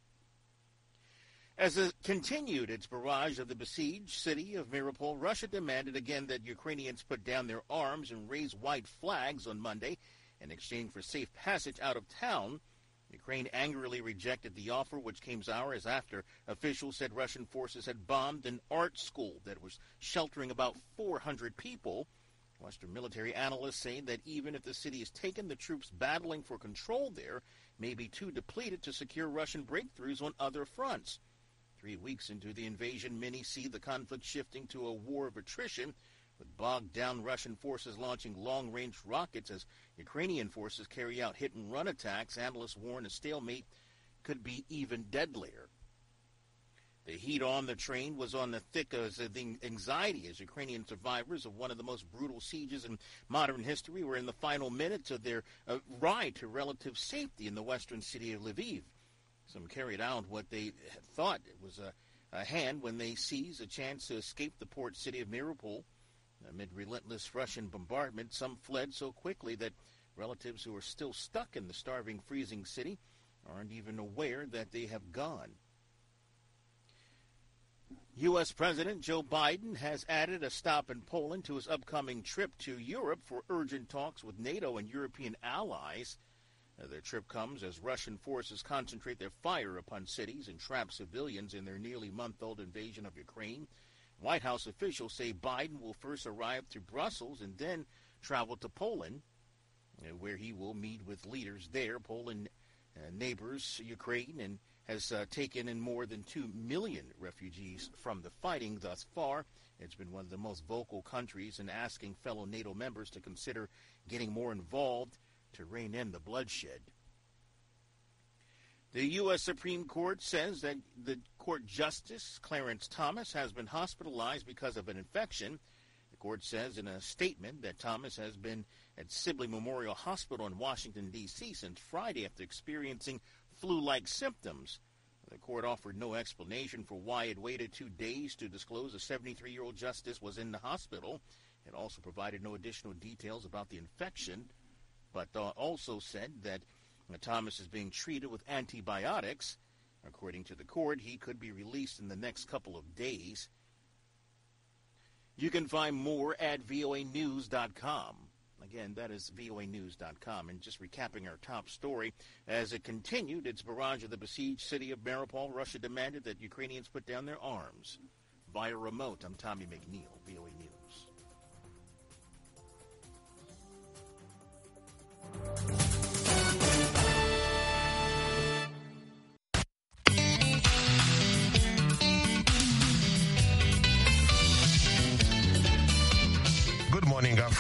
As it continued its barrage of the besieged city of Mariupol, Russia demanded again that Ukrainians put down their arms and raise white flags on Monday in exchange for safe passage out of town. Ukraine angrily rejected the offer, which came hours after officials said Russian forces had bombed an art school that was sheltering about 400 people. Western military analysts say that even if the city is taken, the troops battling for control there may be too depleted to secure Russian breakthroughs on other fronts. 3 weeks into the invasion, many see the conflict shifting to a war of attrition, with bogged-down Russian forces launching long-range rockets as Ukrainian forces carry out hit-and-run attacks. Analysts warn a stalemate could be even deadlier. The heat on the train was on the thick of the anxiety as Ukrainian survivors of one of the most brutal sieges in modern history were in the final minutes of their ride to relative safety in the western city of Lviv. Some carried out what they thought was a hand when they seized a chance to escape the port city of Mariupol. Amid relentless Russian bombardment, some fled so quickly that relatives who are still stuck in the starving, freezing city aren't even aware that they have gone. U.S. President Joe Biden has added a stop in Poland to his upcoming trip to Europe for urgent talks with NATO and European allies. Their trip comes as Russian forces concentrate their fire upon cities and trap civilians in their nearly month-old invasion of Ukraine. White House officials say Biden will first arrive to Brussels and then travel to Poland, where he will meet with leaders there. Poland neighbors Ukraine and has taken in more than 2 million refugees from the fighting thus far. It's been one of the most vocal countries in asking fellow NATO members to consider getting more involved to rein in the bloodshed. The U.S. Supreme Court says that the court justice, Clarence Thomas, has been hospitalized because of an infection. The court says in a statement that Thomas has been at Sibley Memorial Hospital in Washington, D.C. since Friday after experiencing flu-like symptoms. The court offered no explanation for why it waited 2 days to disclose a 73-year-old justice was in the hospital. It also provided no additional details about the infection, but also said that Thomas is being treated with antibiotics. According to the court, he could be released in the next couple of days. You can find more at voanews.com. Again, that is voanews.com. And just recapping our top story, as it continued its barrage of the besieged city of Mariupol, Russia demanded that Ukrainians put down their arms. Via remote, I'm Tommy McNeil, VOA News.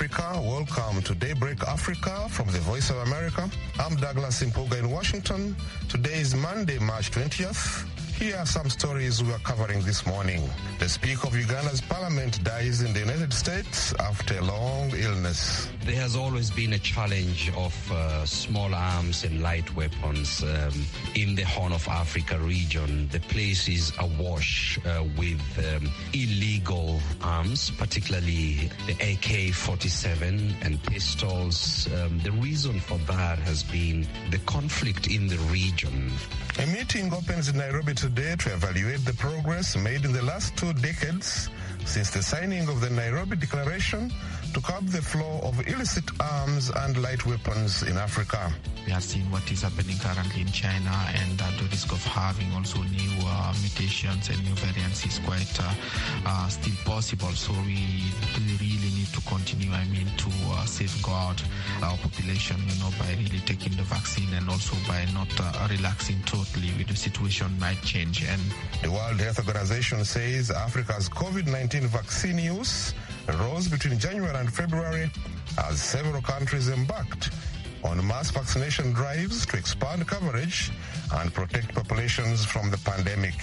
Africa. Welcome to Daybreak Africa from the Voice of America. I'm Douglas Impoga in Washington. Today is Monday, March 20th. Here are some stories we are covering this morning. The Speaker of Uganda's parliament dies in the United States after a long illness. There has always been a challenge of small arms and light weapons in the Horn of Africa region. The place is awash with illegal arms, particularly the AK-47 and pistols. The reason for that has been the conflict in the region. A meeting opens in Nairobi today to evaluate the progress made in the last 2 decades since the signing of the Nairobi Declaration to curb the flow of illicit arms and light weapons in Africa. We have seen what is happening currently in China, and the risk of having also new mutations and new variants is quite still possible. So we really need to continue, to safeguard our population, by really taking the vaccine and also by not relaxing totally with the situation might change. And the World Health Organization says Africa's COVID-19 vaccine use rose between January and February as several countries embarked on mass vaccination drives to expand coverage and protect populations from the pandemic.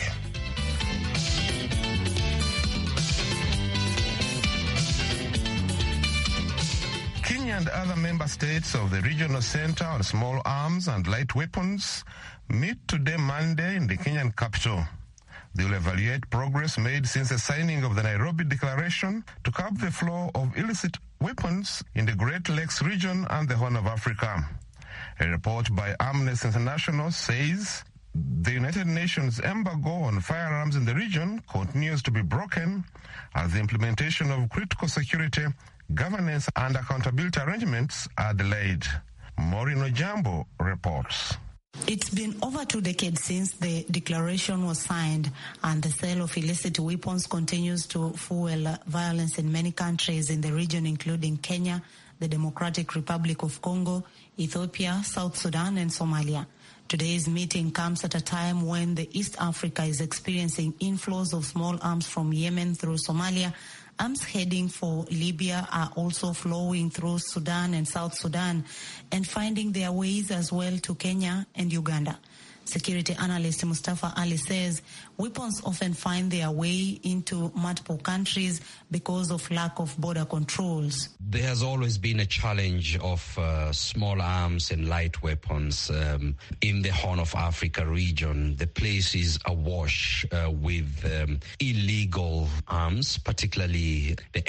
Kenya and other member states of the Regional Center on Small Arms and Light Weapons meet today, Monday, in the Kenyan capital. They will evaluate progress made since the signing of the Nairobi Declaration to curb the flow of illicit weapons in the Great Lakes region and the Horn of Africa. A report by Amnesty International says the United Nations embargo on firearms in the region continues to be broken as the implementation of critical security, governance and accountability arrangements are delayed. Maureen Ojambo reports. It's been over 2 decades since the declaration was signed, and the sale of illicit weapons continues to fuel violence in many countries in the region, including Kenya, the Democratic Republic of Congo, Ethiopia, South Sudan, and Somalia. Today's meeting comes at a time when the East Africa is experiencing inflows of small arms from Yemen through Somalia. Arms heading for Libya are also flowing through Sudan and South Sudan and finding their ways as well to Kenya and Uganda. Security analyst Mustafa Ali says weapons often find their way into multiple countries because of lack of border controls. There has always been a challenge of small arms and light weapons in the Horn of Africa region. The place is awash with illegal arms, particularly the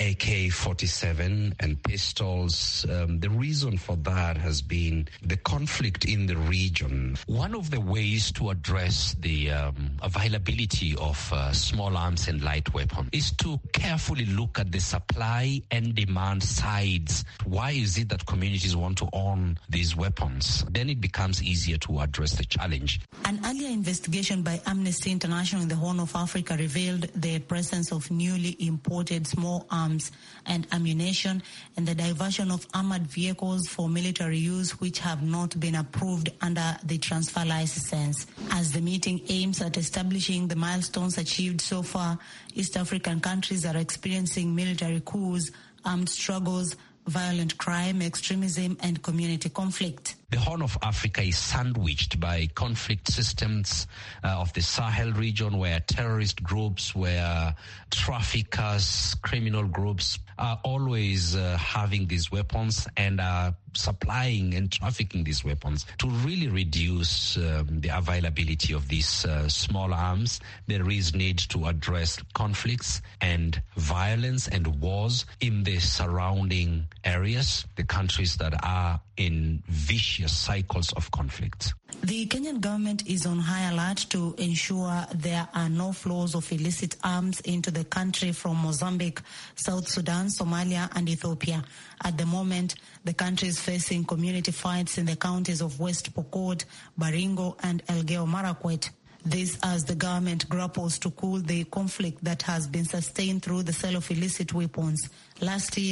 AK-47 and pistols. The reason for that has been the conflict in the region. One of the ways to address the availability of small arms and light weapons is to carefully look at the supply and demand sides. Why is it that communities want to own these weapons? Then it becomes easier to address the challenge. An earlier investigation by Amnesty International in the Horn of Africa revealed the presence of newly imported small arms and ammunition and the diversion of armored vehicles for military use which have not been approved under the transfer license. As the meeting aims at establishing the milestones achieved so far, East African countries are experiencing military coups, armed struggles, violent crime, extremism, and community conflict. The Horn of Africa is sandwiched by conflict systems of the Sahel region, where terrorist groups, where traffickers, criminal groups are always having these weapons and are supplying and trafficking these weapons. To really reduce the availability of these small arms, there is need to address conflicts and violence and wars in the surrounding areas, the countries that are in vicious cycles of conflict. The Kenyan government is on high alert to ensure there are no flows of illicit arms into the country from Mozambique, South Sudan, Somalia, and Ethiopia. At the moment, the country is facing community fights in the counties of West Pokot, Baringo, and Elgeyo Marakwet. This as the government grapples to cool the conflict that has been sustained through the sale of illicit weapons. Last year,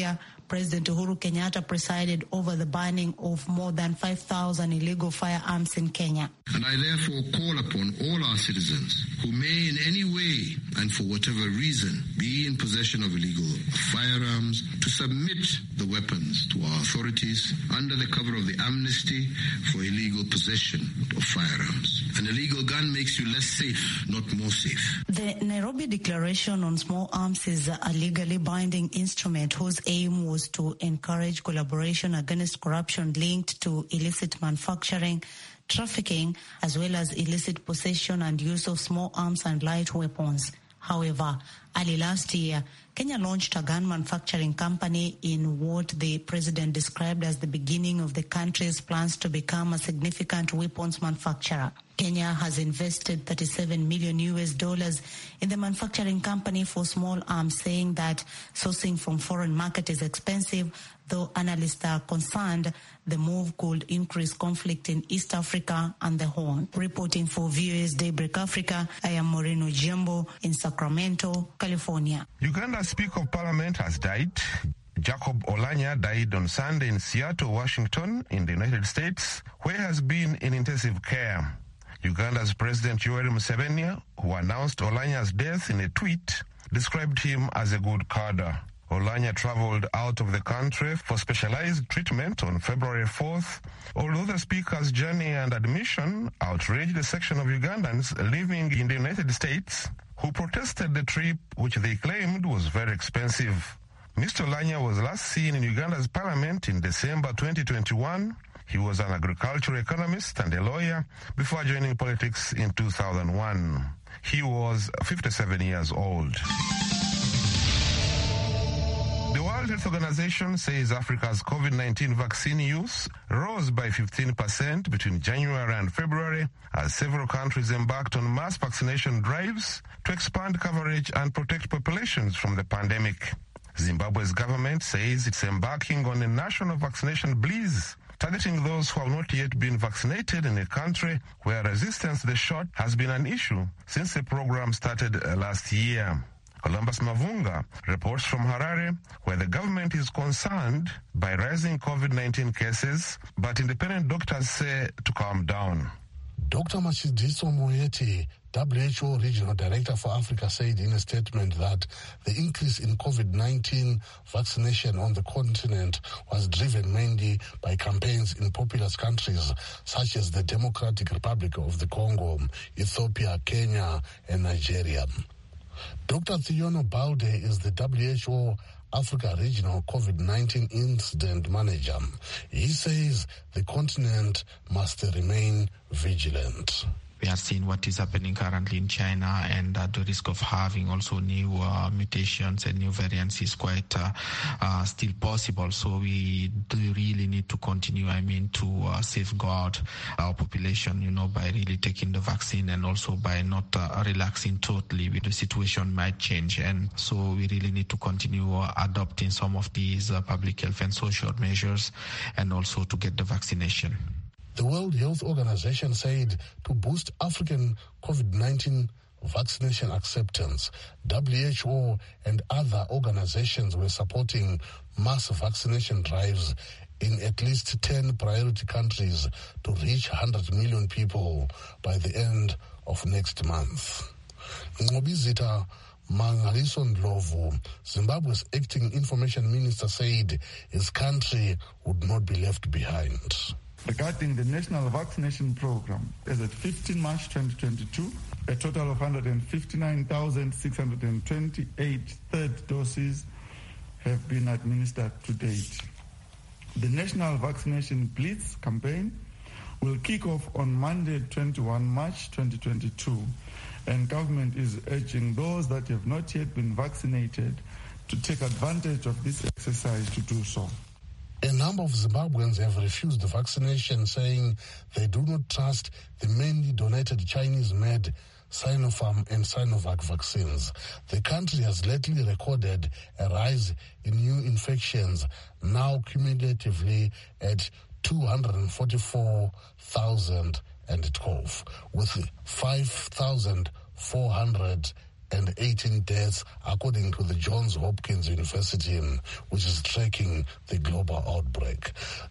President Uhuru Kenyatta presided over the banning of more than 5,000 illegal firearms in Kenya. And I therefore call upon all our citizens who may in any way and for whatever reason be in possession of illegal firearms to submit the weapons to our authorities under the cover of the amnesty for illegal possession of firearms. An illegal gun makes you less safe, not more safe. The Nairobi Declaration on Small Arms is a legally binding instrument whose aim was to encourage collaboration against corruption linked to illicit manufacturing, trafficking, as well as illicit possession and use of small arms and light weapons. However, early last year, Kenya launched a gun manufacturing company in what the president described as the beginning of the country's plans to become a significant weapons manufacturer. Kenya has invested $37 million in the manufacturing company for small arms, saying that sourcing from foreign market is expensive, though analysts are concerned the move could increase conflict in East Africa and the Horn. Reporting for VOA's Daybreak Africa, I am Moreno Jembo in Sacramento, California. Uganda's Speaker of Parliament has died. Jacob Olanya died on Sunday in Seattle, Washington, in the United States, where he has been in intensive care. Uganda's President Yoweri Museveni, who announced Olanya's death in a tweet, described him as a good cadre. Olanya traveled out of the country for specialized treatment on February 4th, although the Speaker's journey and admission outraged a section of Ugandans living in the United States who protested the trip, which they claimed was very expensive. Mr. Olanya was last seen in Uganda's parliament in December 2021. He was an agricultural economist and a lawyer before joining politics in 2001. He was 57 years old. The World Health Organization says Africa's COVID-19 vaccine use rose by 15% between January and February as several countries embarked on mass vaccination drives to expand coverage and protect populations from the pandemic. Zimbabwe's government says it's embarking on a national vaccination blitz, targeting those who have not yet been vaccinated in a country where resistance to the shot has been an issue since the program started last year. Columbus Mavunga reports from Harare, where the government is concerned by rising COVID-19 cases, but independent doctors say to calm down. Dr. Matshidiso Moeti, WHO Regional Director for Africa, said in a statement that the increase in COVID-19 vaccination on the continent was driven mainly by campaigns in populous countries such as the Democratic Republic of the Congo, Ethiopia, Kenya, and Nigeria. Dr. Thiono Baude is the WHO Africa Regional COVID-19 Incident Manager. He says the continent must remain vigilant. We are seeing what is happening currently in China, and the risk of having also new mutations and new variants is quite still possible. So we do really need to continue, to safeguard our population, by really taking the vaccine and also by not relaxing totally. The situation might change, and so we really need to continue adopting some of these public health and social measures and also to get the vaccination. The World Health Organization said to boost African COVID-19 vaccination acceptance, WHO and other organizations were supporting mass vaccination drives in at least 10 priority countries to reach 100 million people by the end of next month. Ngobizita Mangaliso Ndlovu, Zimbabwe's acting information minister, said his country would not be left behind. Regarding the national vaccination program, as at 15 March 2022, a total of 159,628 third doses have been administered to date. The National Vaccination Blitz campaign will kick off on Monday, 21 March 2022, and government is urging those that have not yet been vaccinated to take advantage of this exercise to do so. A number of Zimbabweans have refused the vaccination, saying they do not trust the mainly donated Chinese-made Sinopharm and Sinovac vaccines. The country has lately recorded a rise in new infections, now cumulatively at 244,012, with 5,400 and 18 deaths, according to the Johns Hopkins University, which is tracking the global outbreak.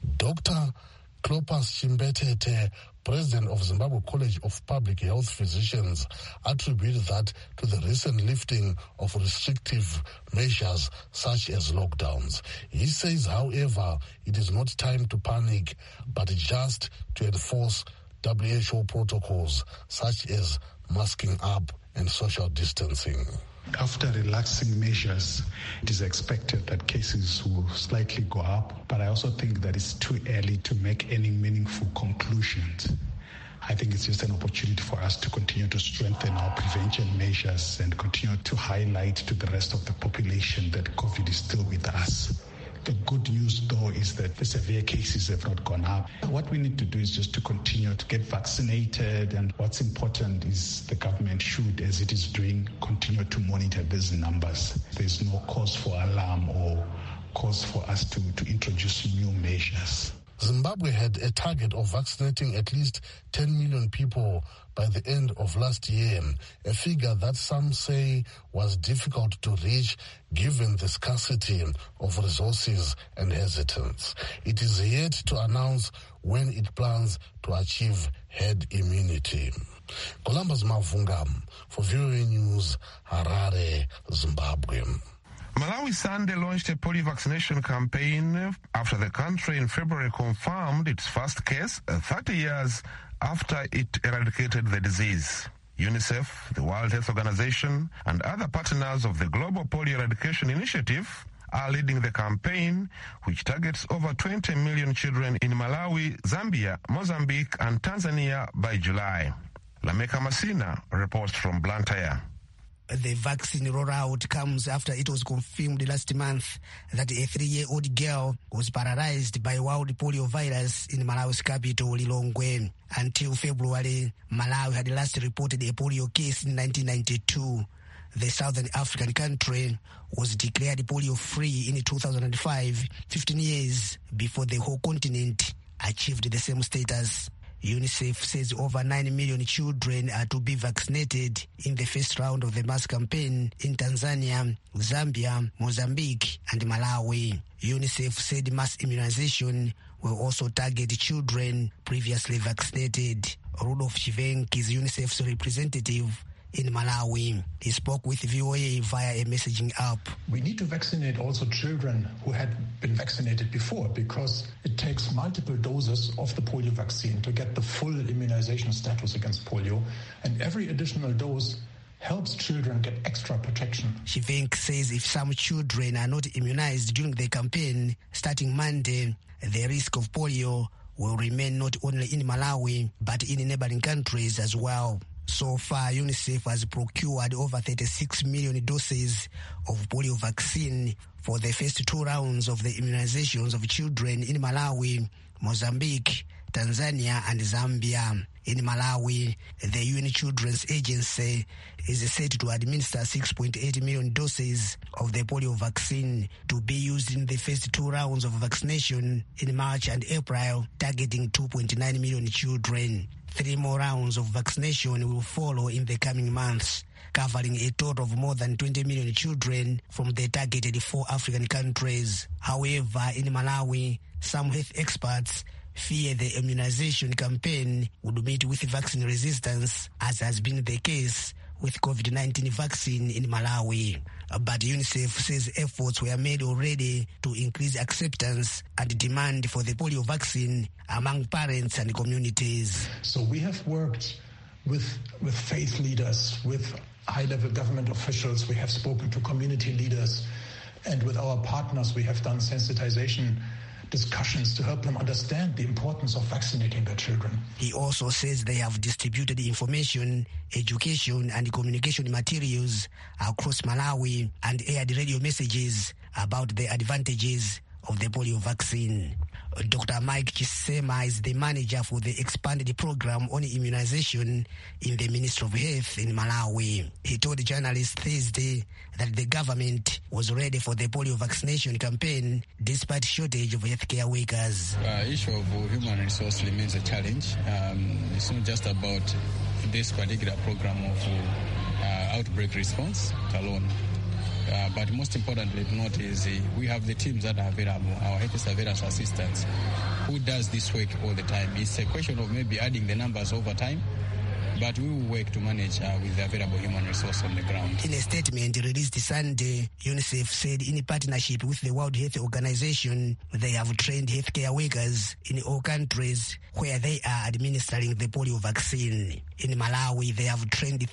Dr. Clopas Chimbetete, president of Zimbabwe College of Public Health Physicians, attributed that to the recent lifting of restrictive measures such as lockdowns. He says, however, it is not time to panic, but just to enforce WHO protocols such as masking up and social distancing. After relaxing measures, it is expected that cases will slightly go up, but I also think that it's too early to make any meaningful conclusions. I think it's just an opportunity for us to continue to strengthen our prevention measures and continue to highlight to the rest of the population that COVID is still with us. The good news, though, is that the severe cases have not gone up. What we need to do is just to continue to get vaccinated, and what's important is the government should, as it is doing, continue to monitor these numbers. There's no cause for alarm or cause for us to introduce new measures. Zimbabwe had a target of vaccinating at least 10 million people by the end of last year, a figure that some say was difficult to reach given the scarcity of resources and hesitance. It is yet to announce when it plans to achieve herd immunity. Columbus Mavunga for VOA News, Harare, Zimbabwe. Malawi Sunday launched a polio vaccination campaign after the country in February confirmed its first case 30 years after it eradicated the disease. UNICEF, the World Health Organization, and other partners of the Global Polio Eradication Initiative are leading the campaign, which targets over 20 million children in Malawi, Zambia, Mozambique, and Tanzania by July. Lameka Masina reports from Blantyre. The vaccine rollout comes after it was confirmed last month that a 3-year-old girl was paralyzed by wild polio virus in Malawi's capital, Lilongwe. Until February, Malawi had last reported a polio case in 1992. The Southern African country was declared polio-free in 2005, 15 years before the whole continent achieved the same status. UNICEF says over 9 million children are to be vaccinated in the first round of the mass campaign in Tanzania, Zambia, Mozambique, and Malawi. UNICEF said mass immunization will also target children previously vaccinated. Rudolf Chivenk is UNICEF's representative in Malawi. He spoke with VOA via a messaging app. We need to vaccinate also children who had been vaccinated before, because it takes multiple doses of the polio vaccine to get the full immunization status against polio, and every additional dose helps children get extra protection. Chivenk says if some children are not immunized during the campaign, starting Monday, the risk of polio will remain not only in Malawi, but in neighboring countries as well. So far, UNICEF has procured over 36 million doses of polio vaccine for the first 2 rounds of the immunizations of children in Malawi, Mozambique, Tanzania, and Zambia. In Malawi, the UN Children's Agency is set to administer 6.8 million doses of the polio vaccine to be used in the first 2 rounds of vaccination in March and April, targeting 2.9 million children. 3 more rounds of vaccination will follow in the coming months, covering a total of more than 20 million children from the targeted 4 African countries. However, in Malawi, some health experts fear the immunization campaign would meet with vaccine resistance, as has been the case with COVID-19 vaccine in Malawi. But UNICEF says efforts were made already to increase acceptance and demand for the polio vaccine among parents and communities. So we have worked with faith leaders, with high-level government officials. We have spoken to community leaders, and with our partners we have done sensitization discussions to help them understand the importance of vaccinating their children. He also says they have distributed information, education, and communication materials across Malawi and aired radio messages about the advantages of the polio vaccine. Dr. Mike Chisema is the manager for the expanded program on immunization in the Ministry of Health in Malawi. He told journalists Thursday that the government was ready for the polio vaccination campaign despite shortage of healthcare workers. Issue of human resource remains a challenge. It's not just about this particular program of outbreak response alone. But most importantly to note is we have the teams that are available, our health surveillance assistants, who does this work all the time. It's a question of maybe adding the numbers over time, but we will work to manage with the available human resource on the ground. In a statement released Sunday, UNICEF said in partnership with the World Health Organization, they have trained healthcare workers in all countries where they are administering the polio vaccine. In Malawi, they have trained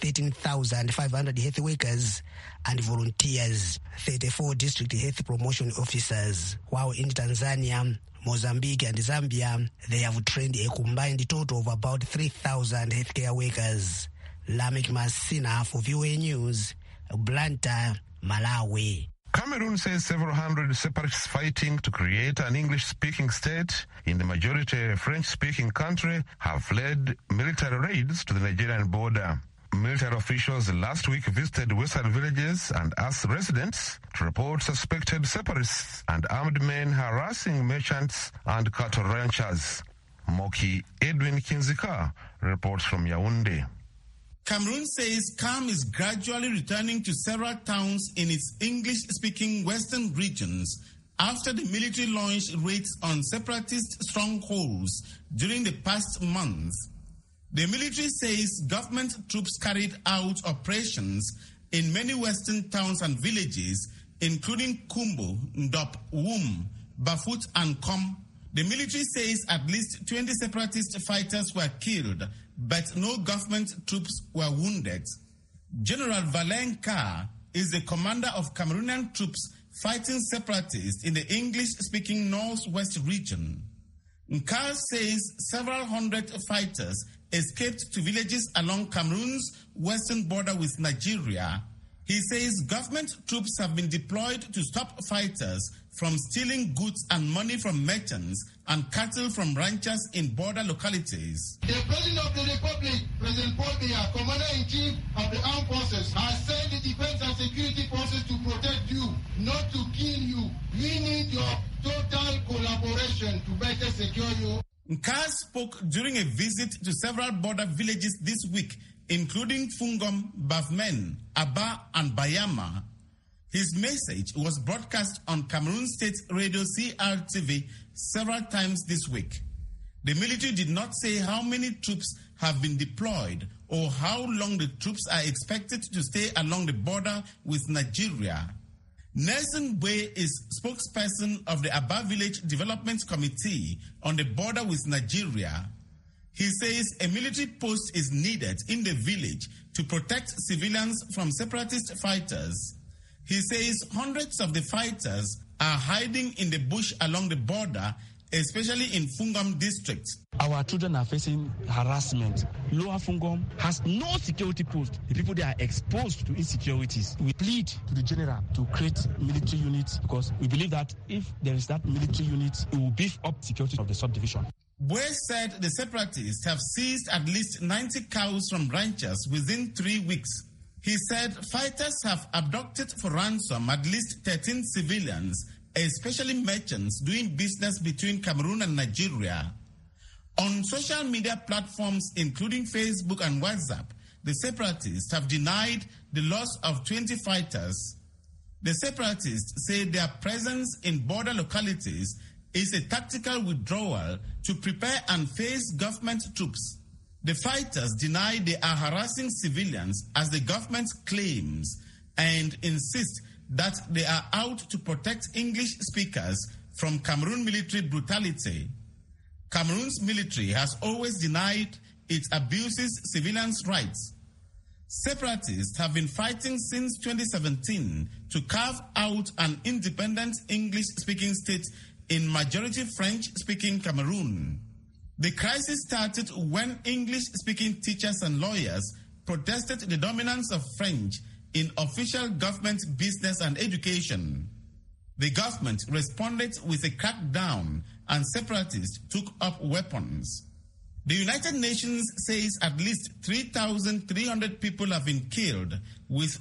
13,500 health workers and volunteers, 34 district health promotion officers, while in Tanzania, Mozambique and Zambia, they have trained a combined total of about 3,000 healthcare workers. Lamek Masina for VOA News, Blantyre, Malawi. Cameroon says several hundred separatists fighting to create an English-speaking state in the majority French-speaking country have led military raids to the Nigerian border. Military officials last week visited western villages and asked residents to report suspected separatists and armed men harassing merchants and cattle ranchers. Moki Edwin Kinzika reports from Yaoundé. Cameroon says calm is gradually returning to several towns in its English-speaking western regions after the military launched raids on separatist strongholds during the past month. The military says government troops carried out operations in many western towns and villages, including Kumbo, Ndop, Wum, Bafut, and Kom. The military says at least 20 separatist fighters were killed, but no government troops were wounded. General Valen Kar is the commander of Cameroonian troops fighting separatists in the English-speaking Northwest region. Kar says several hundred fighters escaped to villages along Cameroon's western border with Nigeria. He says government troops have been deployed to stop fighters from stealing goods and money from merchants and cattle from ranchers in border localities. The President of the Republic, President Paul Biya, Commander-in-Chief of the Armed Forces, has sent the defense and security forces to protect you, not to kill you. We need your total collaboration to better secure you. Nkar spoke during a visit to several border villages this week, including Fungom, Bavmen, Aba, and Bayama. His message was broadcast on Cameroon State Radio CRTV several times this week. The military did not say how many troops have been deployed or how long the troops are expected to stay along the border with Nigeria. Nelson Bwe is spokesperson of the Aba Village Development Committee on the border with Nigeria. He says a military post is needed in the village to protect civilians from separatist fighters. He says hundreds of the fighters are hiding in the bush along the border, especially in Fungom district. Our children are facing harassment. Lower Fungom has no security post. The people there are exposed to insecurities. We plead to the general to create military units because we believe that if there is that military unit, it will beef up security of the subdivision. Bwe said the separatists have seized at least 90 cows from ranchers within 3 weeks. He said fighters have abducted for ransom at least 13 civilians, especially merchants doing business between Cameroon and Nigeria. On social media platforms, including Facebook and WhatsApp, the separatists have denied the loss of 20 fighters. The separatists say their presence in border localities is a tactical withdrawal to prepare and face government troops. The fighters deny they are harassing civilians as the government claims and insist that they are out to protect English speakers from Cameroon military brutality. Cameroon's military has always denied it abuses civilians' rights. Separatists have been fighting since 2017 to carve out an independent English-speaking state in majority French-speaking Cameroon. The crisis started when English-speaking teachers and lawyers protested the dominance of French in official government business and education. The government responded with a crackdown and separatists took up weapons. The United Nations says at least 3,300 people have been killed, with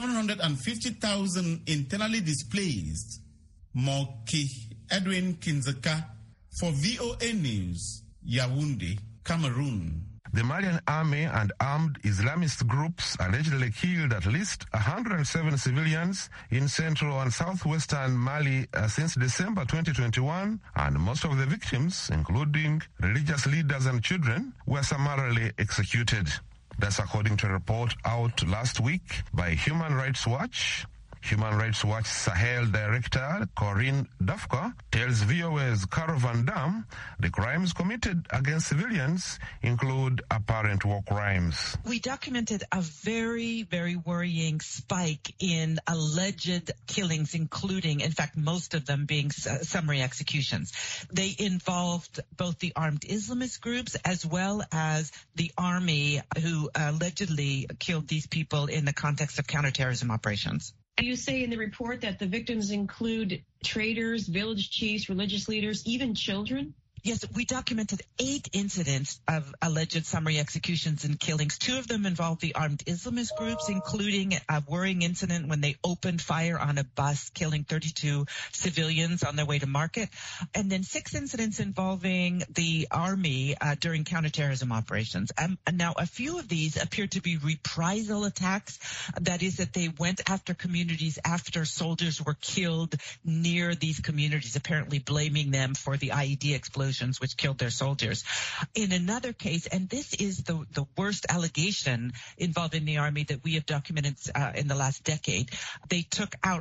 750,000 internally displaced. Moki Edwin Kinzeka for VOA News, Yaoundé, Cameroon. The Malian army and armed Islamist groups allegedly killed at least 107 civilians in central and southwestern Mali since December 2021, and most of the victims, including religious leaders and children, were summarily executed. That's according to a report out last week by Human Rights Watch. Human Rights Watch Sahel Director Corinne Dafka tells VOA's Carol Van Dam the crimes committed against civilians include apparent war crimes. We documented a very, very worrying spike in alleged killings, including, in fact, most of them being summary executions. They involved both the armed Islamist groups as well as the army, who allegedly killed these people in the context of counterterrorism operations. You say in the report that the victims include traders, village chiefs, religious leaders, even children? Yes, we documented 8 incidents of alleged summary executions and killings. 2 of them involved the armed Islamist groups, including a worrying incident when they opened fire on a bus, killing 32 civilians on their way to market. And then 6 incidents involving the army during counterterrorism operations. Now, a few of these appear to be reprisal attacks. That is, that they went after communities after soldiers were killed near these communities, apparently blaming them for the IED explosions which killed their soldiers. In another case, and this is the worst allegation involving the army that we have documented in the last decade, they took out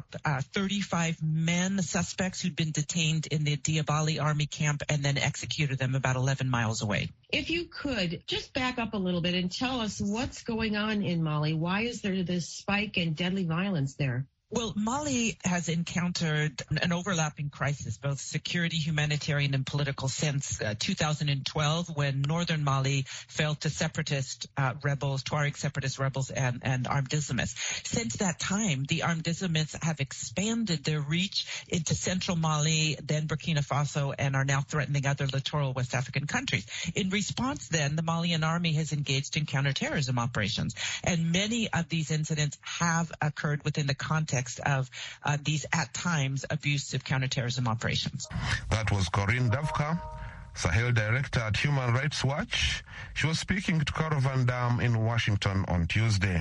35 men, suspects who'd been detained in the Diabali army camp, and then executed them about 11 miles away. If you could, just back up a little bit and tell us what's going on in Mali. Why is there this spike in deadly violence there? Well, Mali has encountered an overlapping crisis, both security, humanitarian, and political, since 2012, when northern Mali fell to separatist rebels, Tuareg separatist rebels, and armed Islamists. Since that time, the armed Islamists have expanded their reach into central Mali, then Burkina Faso, and are now threatening other littoral West African countries. In response, then, the Malian army has engaged in counterterrorism operations, and many of these incidents have occurred within the context of these, at times, abusive counterterrorism operations. That was Corinne Dafka, Sahel Director at Human Rights Watch. She was speaking to Carol Van Dam in Washington on Tuesday.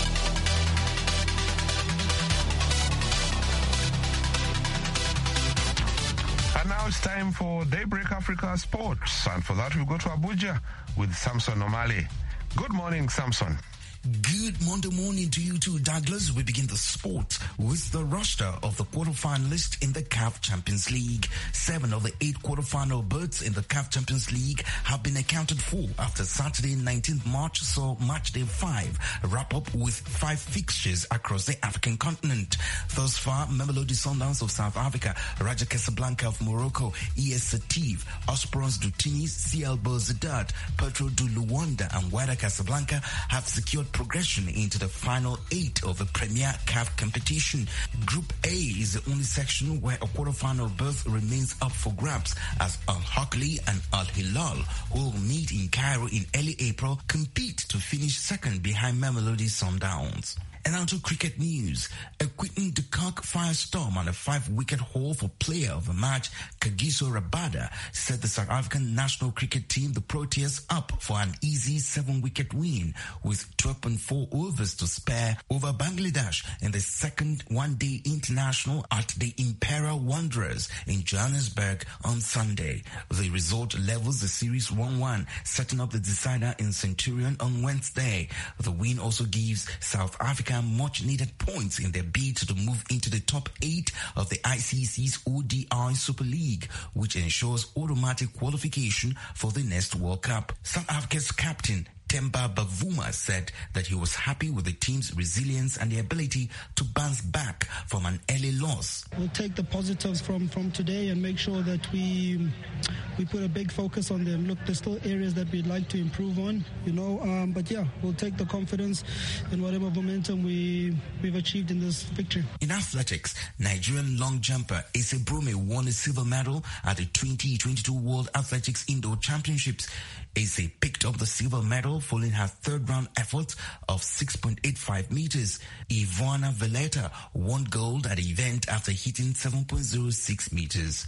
And now it's time for Daybreak Africa Sports. And for that, we go to Abuja with Samson Omale. Good morning, Samson. Good Monday morning to you too, Douglas. We begin the sport with the roster of the quarterfinalists in the CAF Champions League. 7 of the 8 quarterfinal berths in the CAF Champions League have been accounted for after Saturday, 19th March, so match day 5 wrap up with 5 fixtures across the African continent. Thus far, Mamelodi Sundowns of South Africa, Raja Casablanca of Morocco, ES Setif, Esperance du Tunis, CL Belouizdad, Petro du Luanda, and Wydad Casablanca have secured progression into the final 8 of the Premier CAF competition. Group A is the only section where a quarterfinal berth remains up for grabs, as Al Ahly and Al Hilal, who will meet in Cairo in early April, compete to finish second behind Mamelodi Sundowns. And on to cricket news. A Quinton de Kock firestorm and a 5-wicket haul for player of the match, Kagiso Rabada, set the South African national cricket team, the Proteas, up for an easy 7-wicket win with 12.4 overs to spare over Bangladesh in the second one-day international at the Imperial Wanderers in Johannesburg on Sunday. The result levels the series 1-1, setting up the decider in Centurion on Wednesday. The win also gives South Africa much needed points in their bid to move into the top 8 of the ICC's ODI Super League, which ensures automatic qualification for the next World Cup. South Africa's captain Temba Bavuma said that he was happy with the team's resilience and the ability to bounce back from an early loss. We'll take the positives from today and make sure that we put a big focus on them. Look, there's still areas that we'd like to improve on, but yeah, we'll take the confidence in whatever momentum we've achieved in this victory. In athletics, Nigerian long jumper Ese Brume won a silver medal at the 2022 World Athletics Indoor Championships. Ese picked up the silver medal following her third-round effort of 6.85 meters. Ivana Veleta won gold at the event after hitting 7.06 meters.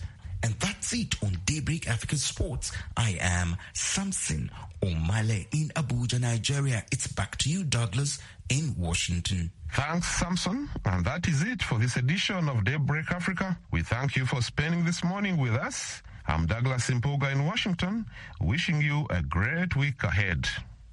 And that's it on Daybreak Africa Sports. I am Samson Omale in Abuja, Nigeria. It's back to you, Douglas, in Washington. Thanks, Samson. And that is it for this edition of Daybreak Africa. We thank you for spending this morning with us. I'm Douglas Impoga in Washington, wishing you a great week ahead.